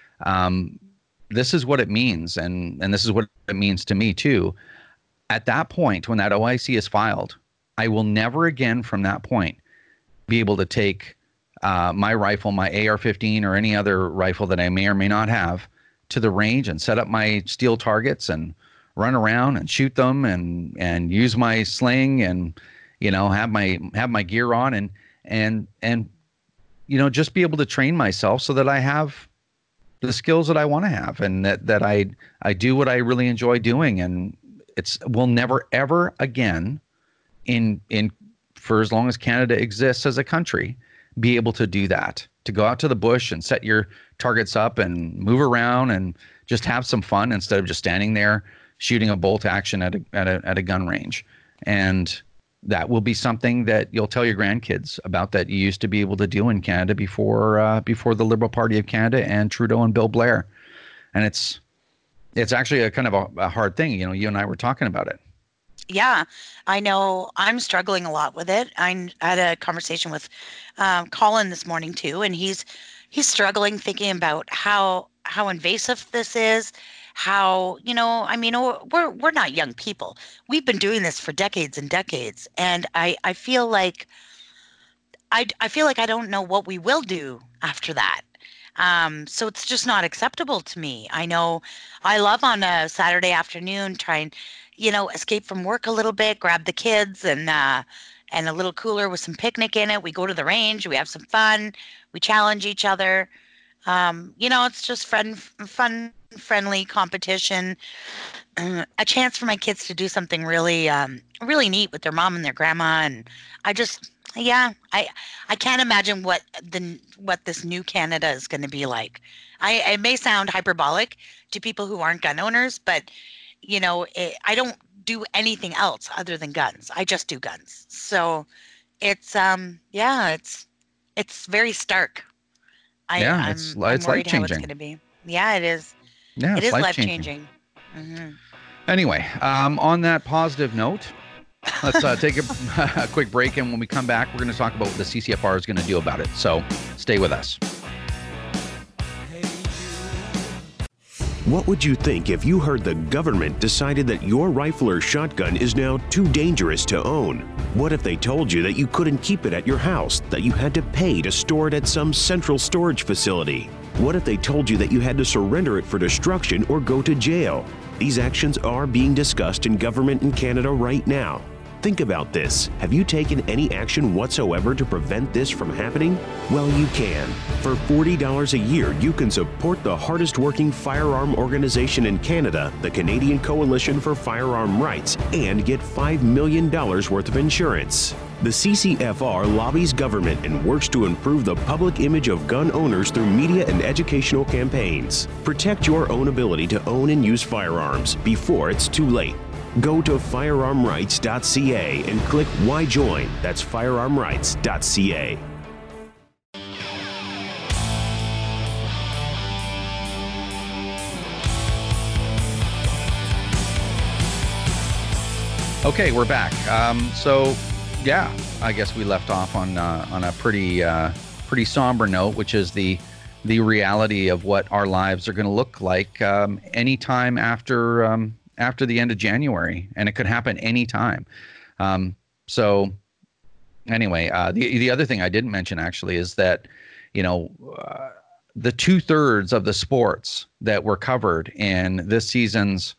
um, this is what it means, and and this is what it means to me too. At that point, when that O I C is filed, I will never again from that point be able to take uh, my rifle, my A R fifteen, or any other rifle that I may or may not have to the range and set up my steel targets and run around and shoot them and and use my sling and you know have my have my gear on and and and you know just be able to train myself so that I have the skills that I want to have and that that I I do what I really enjoy doing. And it's will never ever again in in for as long as Canada exists as a country be able to do that, to go out to the bush and set your targets up and move around and just have some fun instead of just standing there shooting a bolt action at a at a at a gun range. And that will be something that you'll tell your grandkids about that you used to be able to do in Canada before uh, before the Liberal Party of Canada and Trudeau and Bill Blair. And it's it's actually a kind of a, a hard thing. You know, you and I were talking about it. Yeah, I know I'm struggling a lot with it. I had a conversation with um, Colin this morning too, and he's he's struggling thinking about how how invasive this is. How, you know, I mean, oh, we're we're not young people. We've been doing this for decades and decades, and I I feel like I I feel like I don't know what we will do after that. Um, so it's just not acceptable to me. I know I love on a Saturday afternoon, try and, you know, escape from work a little bit, grab the kids and uh, and a little cooler with some picnic in it. We go to the range, we have some fun, we challenge each other. Um, you know, it's just fun, fun, friendly competition. Uh, a chance for my kids to do something really, um, really neat with their mom and their grandma. And I just, yeah, I, I can't imagine what the what this new Canada is going to be like. I it may sound hyperbolic to people who aren't gun owners, but you know, it, I don't do anything else other than guns. I just do guns. So it's, um, yeah, it's it's very stark. I, Yeah, it's I'm I'm it's life worried how it's changing. going to be. Yeah, it is. Yeah, It it's is life life changing. changing. Hmm. Anyway, um, on that positive note, let's uh, take a, a quick break, and when we come back, we're going to talk about what the C C F R is going to do about it. So stay with us. What would you think if you heard the government decided that your rifle or shotgun is now too dangerous to own? What if they told you that you couldn't keep it at your house, that you had to pay to store it at some central storage facility? What if they told you that you had to surrender it for destruction or go to jail? These actions are being discussed in government in Canada right now. Think about this. Have you taken any action whatsoever to prevent this from happening? Well, you can. For forty dollars a year, you can support the hardest working firearm organization in Canada, the Canadian Coalition for Firearm Rights, and get five million dollars worth of insurance. The C C F R lobbies government and works to improve the public image of gun owners through media and educational campaigns. Protect your own ability to own and use firearms before it's too late. Go to firearm rights dot c a and click Why Join. That's firearm rights dot c a. Okay, we're back. Um, so, yeah, I guess we left off on uh, on a pretty uh, pretty somber note, which is the the reality of what our lives are going to look like um, anytime after um, after the end of January, and it could happen anytime. Um, so, anyway, uh, the the other thing I didn't mention actually is that, you know, uh, the two thirds of the sports that were covered in this season's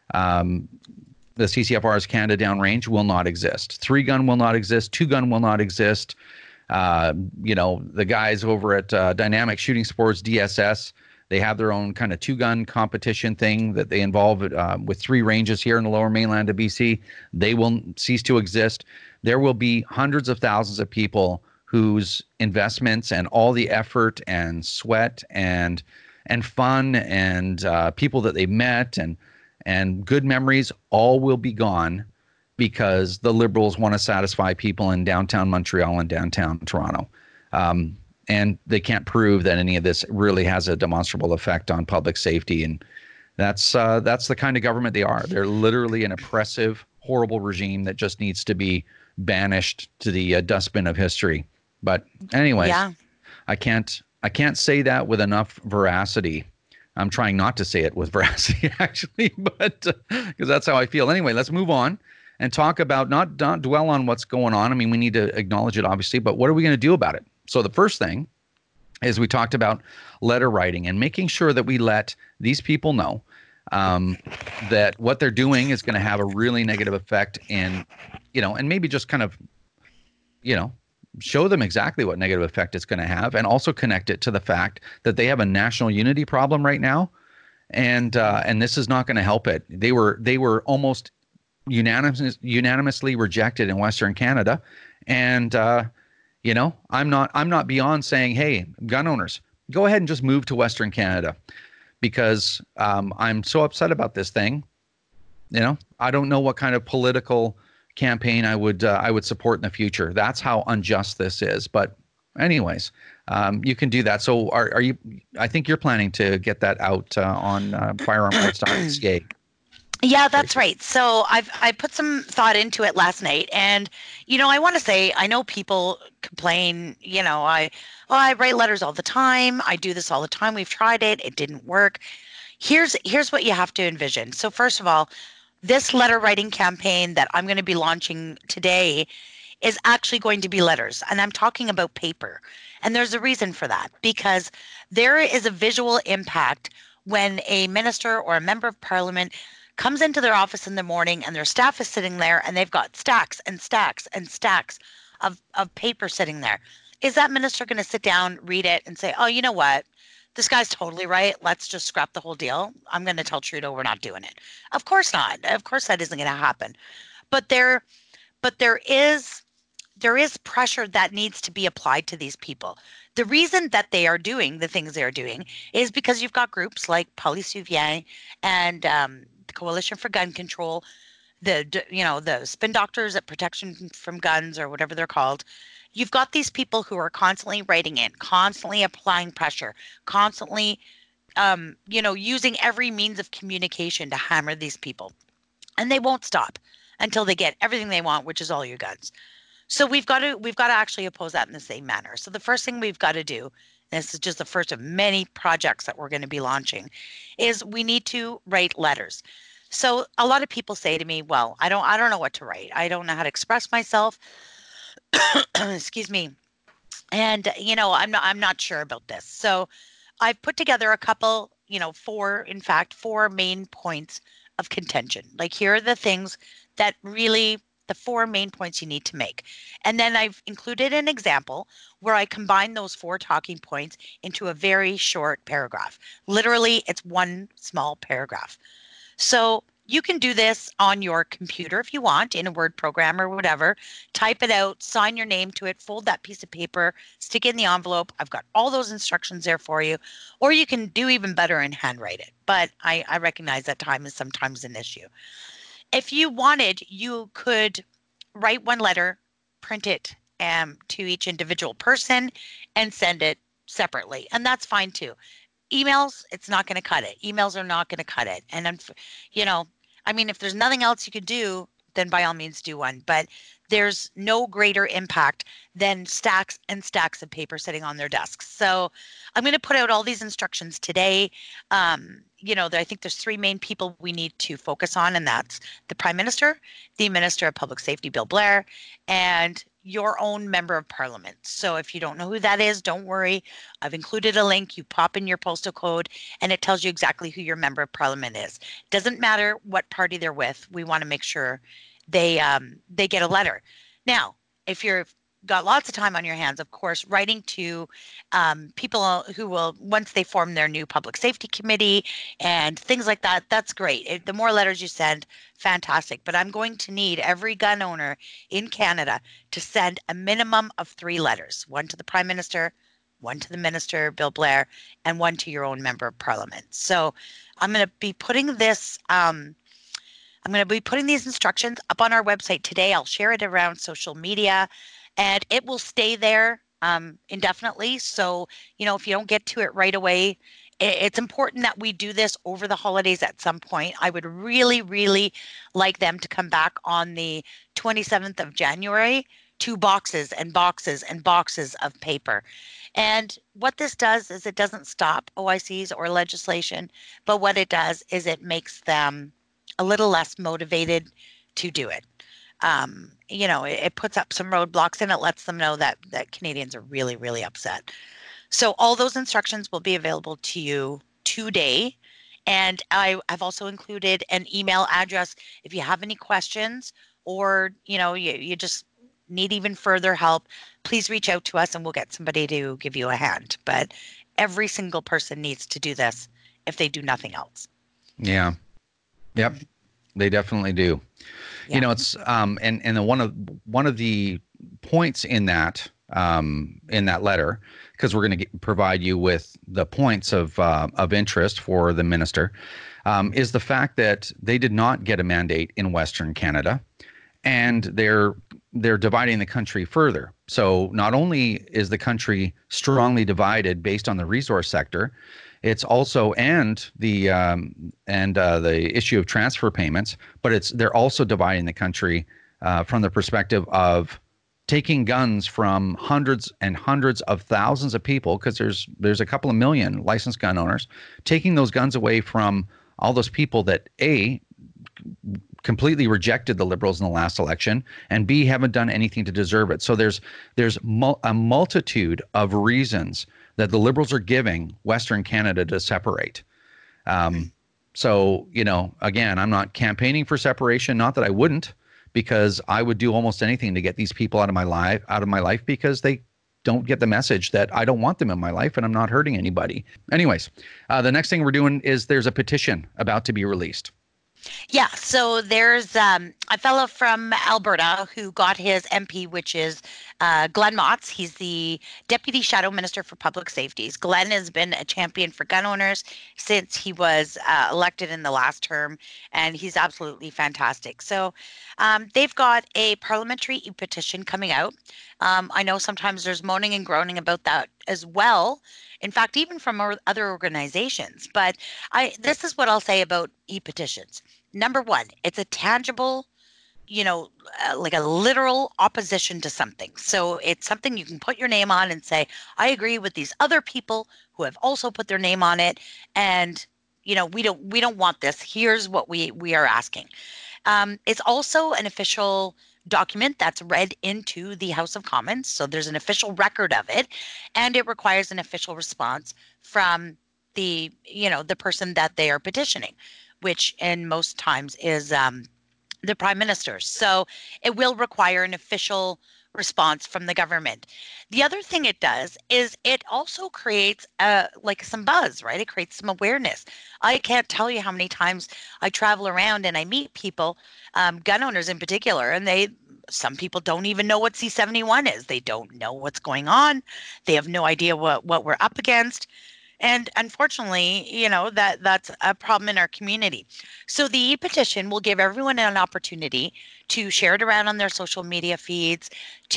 um, the C C F R's Canada Downrange will not exist. Three gun will not exist. Two gun will not exist. Uh, you know, the guys over at uh, Dynamic Shooting Sports, D S S, they have their own kind of two gun competition thing that they involve uh, with three ranges here in the lower mainland of B C. They will cease to exist. There will be hundreds of thousands of people whose investments and all the effort and sweat and and fun and uh, people that they met and and good memories all will be gone because the Liberals want to satisfy people in downtown Montreal and downtown Toronto. Um, and they can't prove that any of this really has a demonstrable effect on public safety. And that's uh, that's the kind of government they are. They're literally an oppressive, horrible regime that just needs to be banished to the uh, dustbin of history. But anyways, Yeah. I can't I can't say that with enough veracity. I'm trying not to say it with veracity, actually, but because uh, that's how I feel. Anyway, let's move on and talk about not, not dwell on what's going on. I mean, we need to acknowledge it, obviously, but what are we going to do about it? So the first thing is we talked about letter writing and making sure that we let these people know um, that what they're doing is going to have a really negative effect in, you know, and maybe just kind of, you know, show them exactly what negative effect it's going to have, and also connect it to the fact that they have a national unity problem right now, and uh, and this is not going to help it. They were they were almost unanimous, unanimously rejected in Western Canada, and uh, you know I'm not I'm not beyond saying, hey, gun owners, go ahead and just move to Western Canada, because um, I'm so upset about this thing. You know, I don't know what kind of political campaign I would uh, I would support in the future. That's how unjust this is. But anyways, um, you can do that. So are are you? I think you're planning to get that out uh, on uh, firearm rights dot c a. Yeah, that's right. So I've I put some thought into it last night, and you know I want to say I know people complain. You know I oh I write letters all the time. I do this all the time. We've tried it. It didn't work. Here's here's what you have to envision. So first of all, this letter writing campaign that I'm going to be launching today is actually going to be letters. And I'm talking about paper. And there's a reason for that, because there is a visual impact when a minister or a member of parliament comes into their office in the morning and their staff is sitting there and they've got stacks and stacks and stacks of, of paper sitting there. Is that minister going to sit down, read it, and say, oh, you know what? This guy's totally right. Let's just scrap the whole deal. I'm going to tell Trudeau we're not doing it. Of course not. Of course that isn't going to happen. But there, but there is, there is pressure that needs to be applied to these people. The reason that they are doing the things they are doing is because you've got groups like Police Souvien and um, the Coalition for Gun Control the d- you know the spin doctors at Protection from Guns or whatever they're called. You've got these people who are constantly writing in, constantly applying pressure, constantly um, you know, using every means of communication to hammer these people. And they won't stop until they get everything they want, which is all your guns. So we've got to we've got to actually oppose that in the same manner. So the first thing we've got to do, and this is just the first of many projects that we're going to be launching, is we need to write letters. So a lot of people say to me, "Well, I don't I don't know what to write. I don't know how to express myself." Excuse me. And you know, I'm not I'm not sure about this. So I've put together a couple, you know, four, in fact, four main points of contention. Like, here are the things that really, the four main points you need to make. And then I've included an example where I combine those four talking points into a very short paragraph. Literally, it's one small paragraph. So you can do this on your computer if you want, in a Word program or whatever. Type it out, sign your name to it, fold that piece of paper, stick it in the envelope. I've got all those instructions there for you. Or you can do even better and handwrite it. But I, I recognize that time is sometimes an issue. If you wanted, you could write one letter, print it um, to each individual person, and send it separately. And that's fine too. Emails, it's not going to cut it. Emails are not going to cut it. And, you know, I mean, if there's nothing else you could do, then by all means do one. But there's no greater impact than stacks and stacks of paper sitting on their desks. So I'm going to put out all these instructions today. Um, you know, I think there's three main people we need to focus on, and that's the Prime Minister, the Minister of Public Safety, Bill Blair, and your own member of parliament. So if you don't know who that is, don't worry. I've included a link. You pop in your postal code and it tells you exactly who your member of parliament is. Doesn't matter what party they're with. We want to make sure they um, they get a letter. Now, if you're got lots of time on your hands, of course, writing to um, people who will, once they form their new public safety committee and things like that, that's great. It, the more letters you send, fantastic. But I'm going to need every gun owner in Canada to send a minimum of three letters, one to the Prime Minister, one to the Minister, Bill Blair, and one to your own member of parliament. So I'm going to be putting this, um, I'm going to be putting these instructions up on our website today. I'll share it around social media, and it will stay there um, indefinitely. So, you know, if you don't get to it right away, it's important that we do this over the holidays at some point. I would really, really like them to come back on the twenty-seventh of January, two boxes and boxes and boxes of paper. And what this does is it doesn't stop O I Cs or legislation, but what it does is it makes them a little less motivated to do it. Um, you know, it, it puts up some roadblocks and it lets them know that that Canadians are really, really upset. So all those instructions will be available to you today. And I, I've also included an email address if you have any questions, or, you know, you, you just need even further help, please reach out to us and we'll get somebody to give you a hand. But every single person needs to do this if they do nothing else. Yeah. Yep. They definitely do. Yeah. You know, it's um and and the one of one of the points in that um in that letter, because we're going to provide you with the points of uh, of interest for the minister, um, is the fact that they did not get a mandate in Western Canada, and they're they're dividing the country further. So not only is the country strongly divided based on the resource sector, it's also and the um, and uh, the issue of transfer payments, but it's they're also dividing the country uh, from the perspective of taking guns from hundreds and hundreds of thousands of people, because there's there's a couple of million licensed gun owners, taking those guns away from all those people that A, completely rejected the Liberals in the last election, and B, haven't done anything to deserve it. So there's there's mul- a multitude of reasons that the Liberals are giving Western Canada to separate. Um, so, you know, again, I'm not campaigning for separation, not that I wouldn't, because I would do almost anything to get these people out of my life, out of my life, because they don't get the message that I don't want them in my life and I'm not hurting anybody. Anyways, uh, the next thing we're doing is there's a petition about to be released. Yeah, so there's um, a fellow from Alberta who got his M P, which is uh, Glenn Motz. He's the Deputy Shadow Minister for Public Safeties. Glenn has been a champion for gun owners since he was uh, elected in the last term, and he's absolutely fantastic. So um, they've got a parliamentary e-petition coming out. Um, I know sometimes there's moaning and groaning about that as well. In fact, even from other organizations. But I this is what I'll say about e-petitions. Number one, it's a tangible, you know, uh, like a literal opposition to something. So it's something you can put your name on and say, I agree with these other people who have also put their name on it. And, you know, we don't we don't want this. Here's what we we are asking. Um, it's also an official document that's read into the House of Commons. So there's an official record of it, and it requires an official response from the, you know, the person that they are petitioning, which in most times is um, the prime minister. So it will require an official response from the government. The other thing it does is it also creates uh, like some buzz, right? It creates some awareness. I can't tell you how many times I travel around and I meet people, um, gun owners in particular, and they, some people don't even know what C seventy-one is. They don't know what's going on. They have no idea what, what we're up against. And unfortunately, you know, that that's a problem in our community. So the e-petition will give everyone an opportunity to share it around on their social media feeds,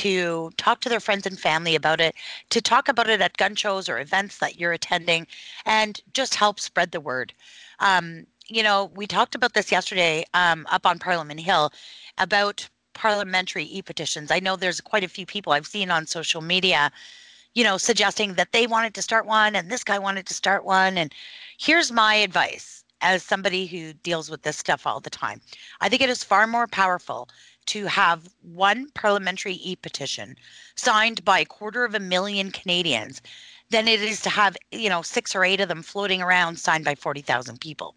to talk to their friends and family about it, to talk about it at gun shows or events that you're attending, and just help spread the word. Um, you know, we talked about this yesterday um, up on Parliament Hill about parliamentary e-petitions. I know there's quite a few people I've seen on social media, you know, suggesting that they wanted to start one and this guy wanted to start one. And here's my advice as somebody who deals with this stuff all the time. I think it is far more powerful to have one parliamentary e-petition signed by a quarter of a million Canadians than it is to have, you know, six or eight of them floating around signed by forty thousand people.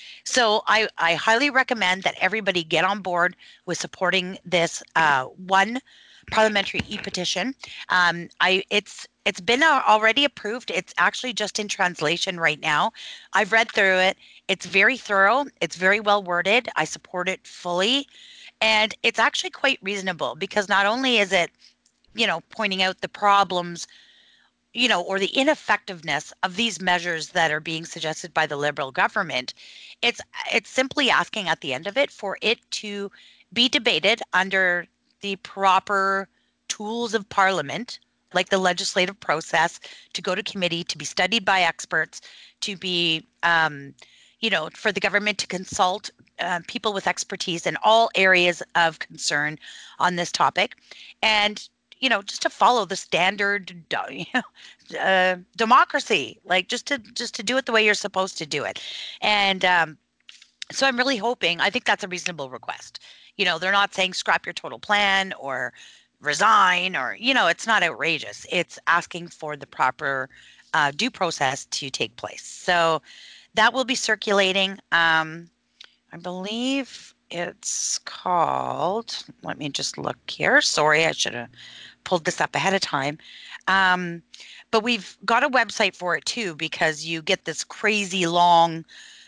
So I, I highly recommend that everybody get on board with supporting this uh, one parliamentary e-petition. Um, I it's it's been uh, already approved. It's actually just in translation right now. I've read through it. It's very thorough. It's very well worded. I support it fully, and it's actually quite reasonable because not only is it, you know, pointing out the problems, you know, or the ineffectiveness of these measures that are being suggested by the Liberal government, it's it's simply asking at the end of it for it to be debated under the proper tools of Parliament, like the legislative process, to go to committee, to be studied by experts, to be, um, you know, for the government to consult uh, people with expertise in all areas of concern on this topic, and, you know, just to follow the standard, you know, uh, democracy, like just to just to do it the way you're supposed to do it. And um, so I'm really hoping, I think that's a reasonable request. You know, they're not saying scrap your total plan or resign or, you know, it's not outrageous. It's asking for the proper uh, due process to take place. So that will be circulating. Um, I believe it's called, let me just look here. Sorry, I should have pulled this up ahead of time. Um, but we've got a website for it too, because you get this crazy long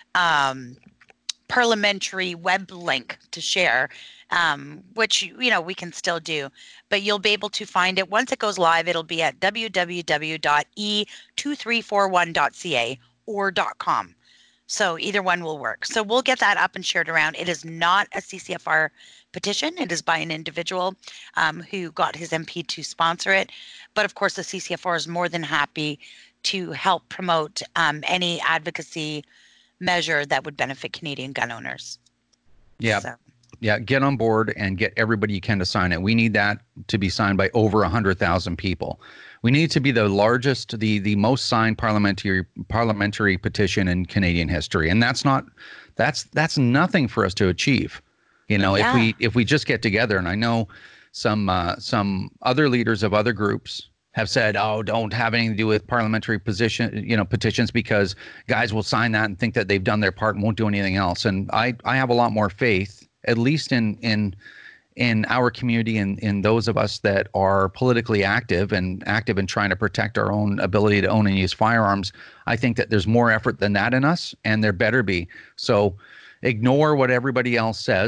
um, parliamentary web link to share, um, which, you know, we can still do, but you'll be able to find it once it goes live. It'll be at w w w dot e two three four one dot c a or .com. So either one will work. So we'll get that up and shared around. It is not a C C F R petition. It is by an individual um, who got his M P to sponsor it. But of course, the C C F R is more than happy to help promote um, any advocacy measure that would benefit Canadian gun owners. Yeah. So. Yeah. Get on board and get everybody you can to sign it. We need that to be signed by over one hundred thousand people. We need to be the largest, the the most signed parliamentary parliamentary petition in Canadian history. And that's not, that's that's nothing for us to achieve. You know, Yeah. if we if we just get together, and I know some uh, some other leaders of other groups have said, oh, don't have anything to do with parliamentary position, you know, petitions, because guys will sign that and think that they've done their part and won't do anything else. And I, I have a lot more faith, at least in in in our community and in those of us that are politically active and active in trying to protect our own ability to own and use firearms. I think that there's more effort than that in us, and there better be. So ignore what everybody else says.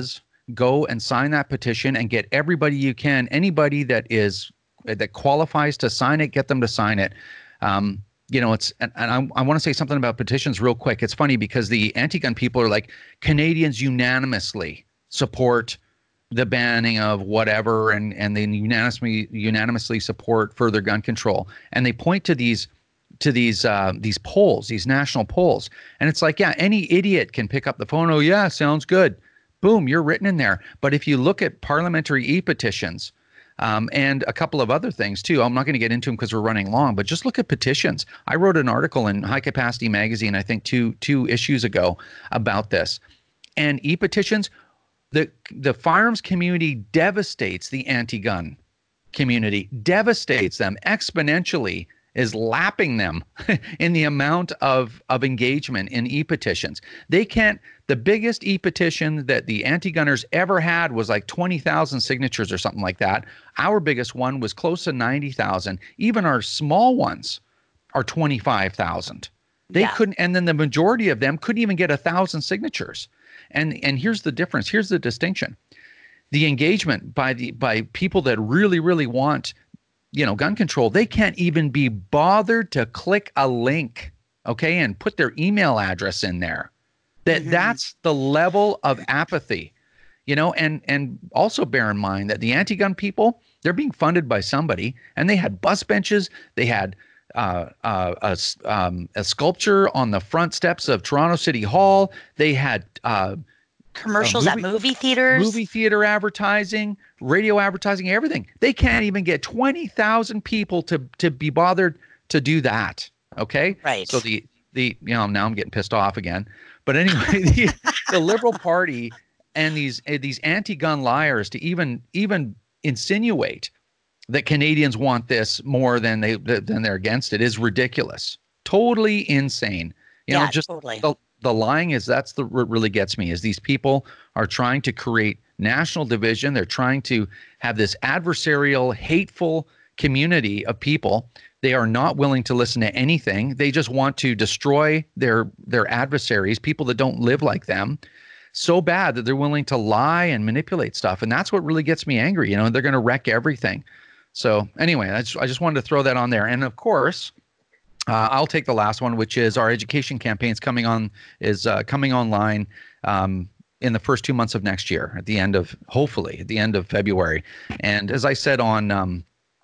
go and sign that petition and get everybody you can, anybody that is that qualifies to sign it, get them to sign it. Um, you know, it's and, and I, I want to say something about petitions real quick. It's funny because the anti-gun people are like, Canadians unanimously support the banning of whatever, and and they unanimously unanimously support further gun control. And they point to these to these uh, these polls, these national polls, and it's like, yeah, any idiot can pick up the phone. Oh yeah, sounds good. Boom, you're written in there. But if you look at parliamentary e-petitions, um, and a couple of other things too, I'm not going to get into them because we're running long, but just look at petitions. I wrote an article in High Capacity Magazine, I think two two issues ago, about this. And e-petitions, the the firearms community devastates the anti-gun community, devastates them exponentially, is lapping them in the amount of, of engagement in e-petitions. They can't, the biggest e-petition that the anti-gunners ever had was like twenty thousand signatures or something like that. Our biggest one was close to ninety thousand. Even our small ones are twenty-five thousand. They yeah. couldn't, and then the majority of them couldn't even get a thousand signatures. And and here's the difference. Here's the distinction. The engagement by the by people that really, really want, you know, gun control, they can't even be bothered to click a link, okay, and put their email address in there. That mm-hmm. That's the level of apathy, you know, and and also bear in mind that the anti-gun people, they're being funded by somebody, and they had bus benches, they had uh, uh, a, um, a sculpture on the front steps of Toronto City Hall, they had uh, commercials movie, at movie theaters, movie theater advertising, radio advertising, everything. They can't even get twenty thousand people to to be bothered to do that. Okay. Right. So the, the, you know, now I'm getting pissed off again, but anyway, the, the Liberal Party and these, these anti-gun liars to even, even insinuate that Canadians want this more than they, than they're against it is ridiculous. Totally insane. You yeah, know, just totally. the, The lying is that's the what really gets me is these people are trying to create national division. They're trying to have this adversarial, hateful community of people. They are not willing to listen to anything. They just want to destroy their their adversaries, people that don't live like them, so bad that they're willing to lie and manipulate stuff. And that's what really gets me angry. You know, they're going to wreck everything. So anyway, I just, I just wanted to throw that on there. And of course, Uh, I'll take the last one, which is our education campaigns coming on is uh, coming online um, in the first two months of next year, at the end of hopefully at the end of February. And as I said on um,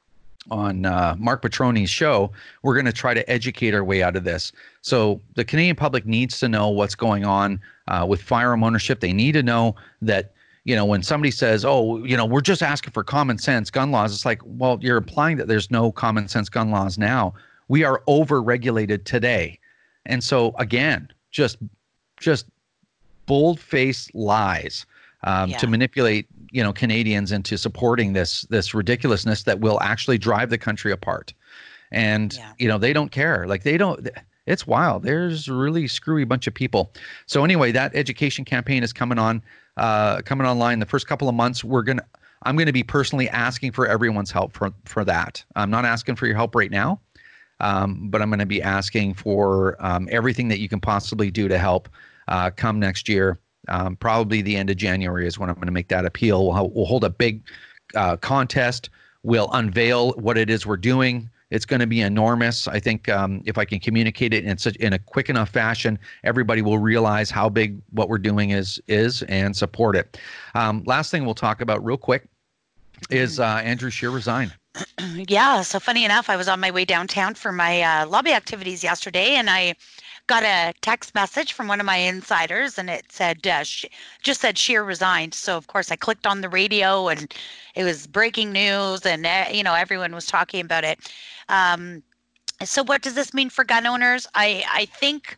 on uh, Mark Petroni's show, we're going to try to educate our way out of this. So the Canadian public needs to know what's going on uh, with firearm ownership. They need to know that, you know, when somebody says, oh, you know, we're just asking for common sense gun laws, it's like, well, you're implying that there's no common sense gun laws now. We are over-regulated today. And so, again, just just bold-faced lies um, yeah. to manipulate, you know, Canadians into supporting this this ridiculousness that will actually drive the country apart. And, yeah. you know, they don't care. Like, they don't – it's wild. There's a really screwy bunch of people. So, anyway, that education campaign is coming on, uh, coming online the first couple of months. We're going to – I'm going to be personally asking for everyone's help for, for that. I'm not asking for your help right now. Um, but I'm going to be asking for um, everything that you can possibly do to help uh, come next year. Um, probably the end of January is when I'm going to make that appeal. We'll, we'll hold a big uh, contest. We'll unveil what it is we're doing. It's going to be enormous. I think um, if I can communicate it in such in a quick enough fashion, everybody will realize how big what we're doing is is and support it. Um, last thing we'll talk about real quick is uh, Andrew Scheer resigned. Yeah, so funny enough, I was on my way downtown for my uh, lobby activities yesterday, and I got a text message from one of my insiders, and it said uh, she, just said Scheer resigned. So of course I clicked on the radio, and it was breaking news, and uh, you know, everyone was talking about it. Um, so what does this mean for gun owners? I I think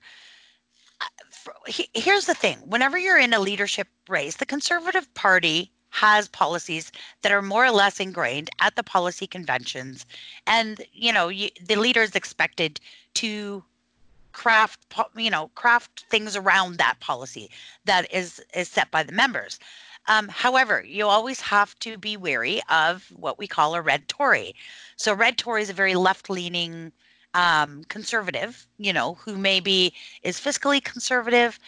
for, he, here's the thing: whenever you're in a leadership race, the Conservative Party has policies that are more or less ingrained at the policy conventions. And, you know, you, the leader is expected to craft, you know, craft things around that policy that is, is set by the members. Um, however, you always have to be wary of what we call a red Tory. So red Tory is a very left-leaning um, conservative, you know, who maybe is fiscally conservative,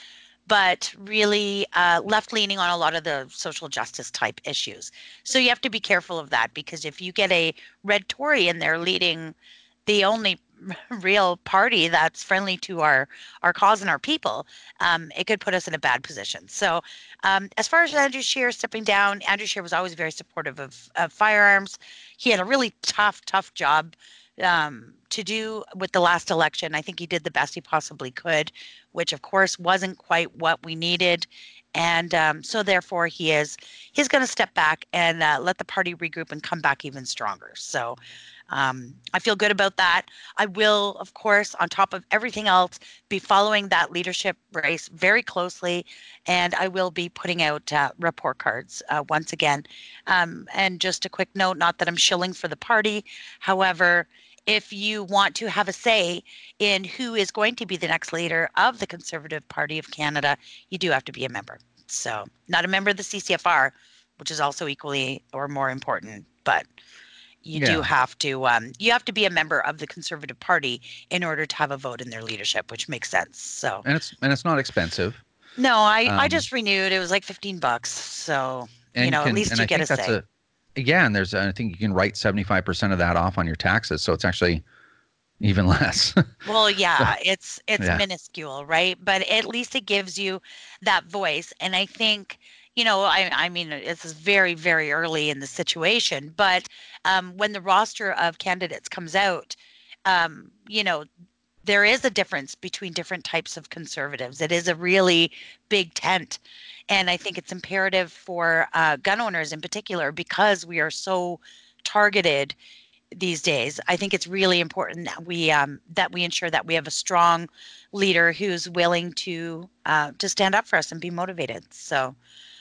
but really uh, left-leaning on a lot of the social justice type issues. So you have to be careful of that, because if you get a red Tory in there leading the only real party that's friendly to our our cause and our people, um, it could put us in a bad position. So um, as far as Andrew Scheer stepping down, Andrew Scheer was always very supportive of, of firearms. He had a really tough, tough job um, to do with the last election. I think he did the best he possibly could, which of course wasn't quite what we needed. And um, so therefore he is, he's going to step back and uh, let the party regroup and come back even stronger. So um, I feel good about that. I will, of course, on top of everything else, be following that leadership race very closely. And I will be putting out uh, report cards uh, once again. Um, and just a quick note, not that I'm shilling for the party. However, if you want to have a say in who is going to be the next leader of the Conservative Party of Canada, you do have to be a member. So not a member of the C C F R, which is also equally or more important, but you Yeah. do have to um, you have to be a member of the Conservative Party in order to have a vote in their leadership, which makes sense. So And it's and it's not expensive. no, I, I Um, just renewed. It was like fifteen bucks. So, And you know, can, at least and you I get a think that's say. a yeah, and there's I think you can write seventy-five percent of that off on your taxes, so it's actually even less. Well, yeah, it's it's Yeah. minuscule, right? But at least it gives you that voice. And I think, you know, I I mean, this is very, very early in the situation, but um, when the roster of candidates comes out, um, you know, there is a difference between different types of conservatives. It is a really big tent. And I think it's imperative for uh, gun owners in particular, because we are so targeted these days. I think it's really important that we um, that we ensure that we have a strong leader who's willing to uh, to stand up for us and be motivated. So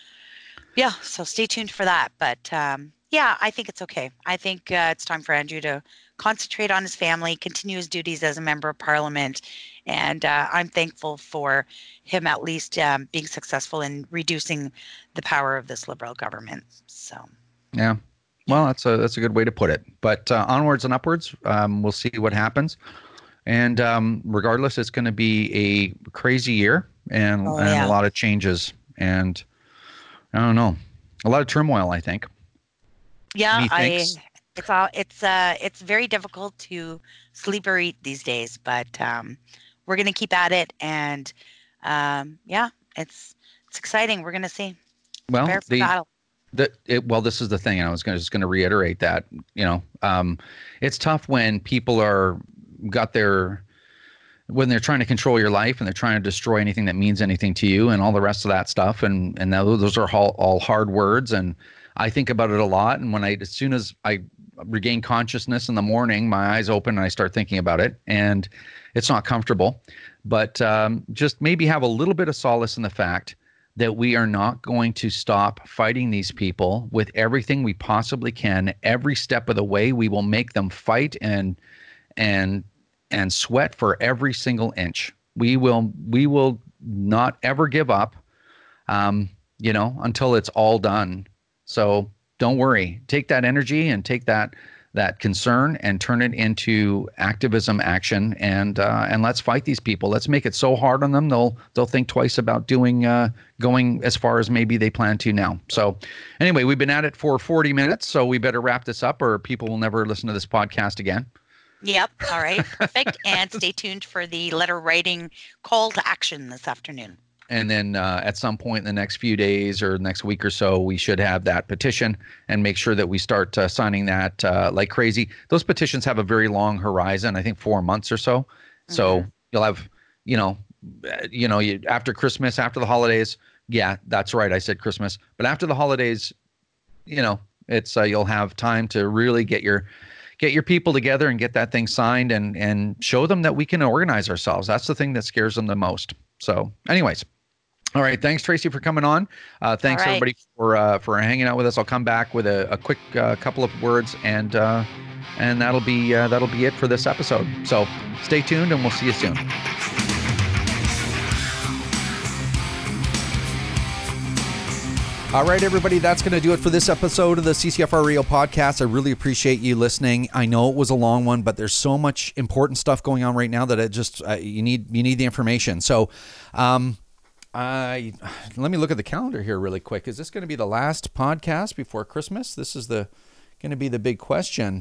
yeah, so stay tuned for that. But um, yeah, I think it's okay. I think uh, it's time for Andrew to concentrate on his family, continue his duties as a member of Parliament, and uh, I'm thankful for him at least um, being successful in reducing the power of this Liberal government. So. Yeah. Well, that's a that's a good way to put it. But uh, onwards and upwards, um, we'll see what happens. And um, regardless, it's going to be a crazy year and, Oh, and yeah. a lot of changes. And I don't know, a lot of turmoil, I think. Yeah, I Methinks. it's all it's uh it's very difficult to sleep or eat these days, but um we're gonna keep at it, and um yeah, it's it's exciting. We're gonna see. Well, Prepare for the battle. the it, well, this is the thing. And I was gonna, just going to reiterate that. You know, um, it's tough when people are got their when they're trying to control your life and they're trying to destroy anything that means anything to you and all the rest of that stuff. And and those those are all, all hard words. And I think about it a lot. And when I, as soon as I regain consciousness in the morning, my eyes open and I start thinking about it. And it's not comfortable. But um, just maybe have a little bit of solace in the fact that we are not going to stop fighting these people with everything we possibly can. Every step of the way, we will make them fight and and and sweat for every single inch. We will we will not ever give up, um, you know, until it's all done. So don't worry. Take that energy and take that that concern and turn it into activism, action, and uh, and let's fight these people. Let's make it so hard on them they'll they'll think twice about doing uh, going as far as maybe they plan to now. So anyway, we've been at it for forty minutes, so we better wrap this up, or people will never listen to this podcast again. Yep. All right. Perfect. And stay tuned for the letter writing call to action this afternoon. And then uh, at some point in the next few days or next week or so, we should have that petition and make sure that we start uh, signing that uh, like crazy. Those petitions have a very long horizon, I think four months or so. So Mhm. you'll have, you know, uh, you know, you, after Christmas, after the holidays. Yeah, that's right. I said Christmas, but after the holidays, you know, it's uh, you'll have time to really get your get your people together and get that thing signed and and show them that we can organize ourselves. That's the thing that scares them the most. So anyways. All right. Thanks, Tracy, for coming on. Uh, thanks, All right. everybody, for uh, for hanging out with us. I'll come back with a, a quick uh, couple of words, and uh, and that'll be uh, that'll be it for this episode. So stay tuned, and we'll see you soon. All right, everybody, that's going to do it for this episode of the C C F R Radio podcast. I really appreciate you listening. I know it was a long one, but there's so much important stuff going on right now that it just uh, you need you need the information. So. Um, I let me look at the calendar here really quick. Is this going to be the last podcast before Christmas? This is the going to be the big question.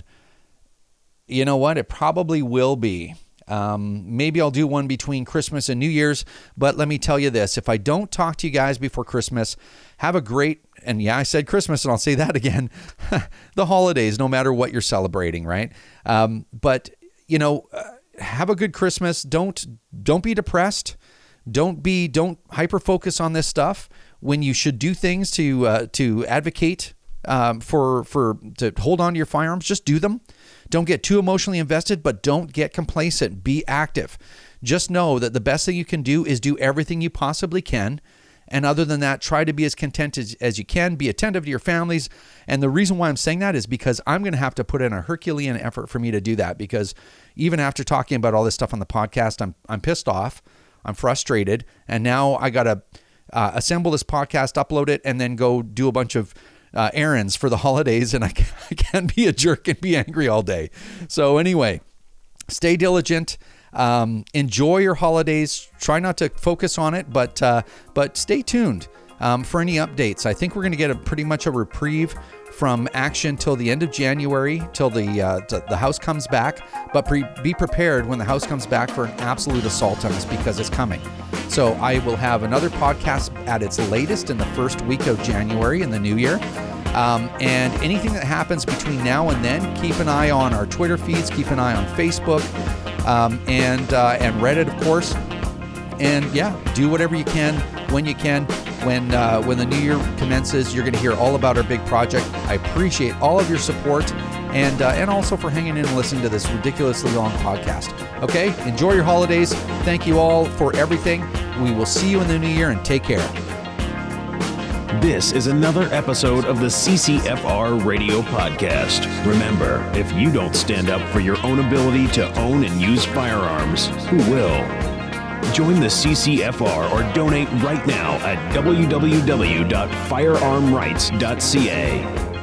You know what? It probably will be. Um, maybe I'll do one between Christmas and New Year's, but let me tell you this. If I don't talk to you guys before Christmas, have a great, and yeah, I said Christmas, and I'll say that again, the holidays, no matter what you're celebrating, right? Um, but, you know, uh, have a good Christmas. Don't, don't be depressed. Don't be, don't hyper focus on this stuff when you should do things to, uh, to advocate, um, for, for, to hold on to your firearms. Just do them. Don't get too emotionally invested, but don't get complacent. Be active. Just know that the best thing you can do is do everything you possibly can. And other than that, try to be as content as, as you can. Be attentive to your families. And the reason why I'm saying that is because I'm going to have to put in a Herculean effort for me to do that. Because even after talking about all this stuff on the podcast, I'm I'm pissed off. I'm frustrated. And now I got to uh, assemble this podcast, upload it, and then go do a bunch of Uh, errands for the holidays, and I, I can't be a jerk and be angry all day. So anyway, stay diligent. Um, enjoy your holidays. Try not to focus on it, but uh, but stay tuned um, for any updates. I think we're going to get a pretty much a reprieve from action till the end of January, till the uh, t- the House comes back. But pre- be prepared when the House comes back for an absolute assault on us, because it's coming. So I will have another podcast at its latest in the first week of January in the new year. Um, and anything that happens between now and then, keep an eye on our Twitter feeds, keep an eye on Facebook, um, and uh, and Reddit, of course. And yeah, do whatever you can when you can. When uh, when the new year commences, you're going to hear all about our big project. I appreciate all of your support, and uh, and also for hanging in and listening to this ridiculously long podcast. Okay, enjoy your holidays. Thank you all for everything. We will see you in the new year, and take care. This is another episode of the C C F R Radio Podcast. Remember, if you don't stand up for your own ability to own and use firearms, who will? Join the C C F R or donate right now at w w w dot firearm rights dot c a.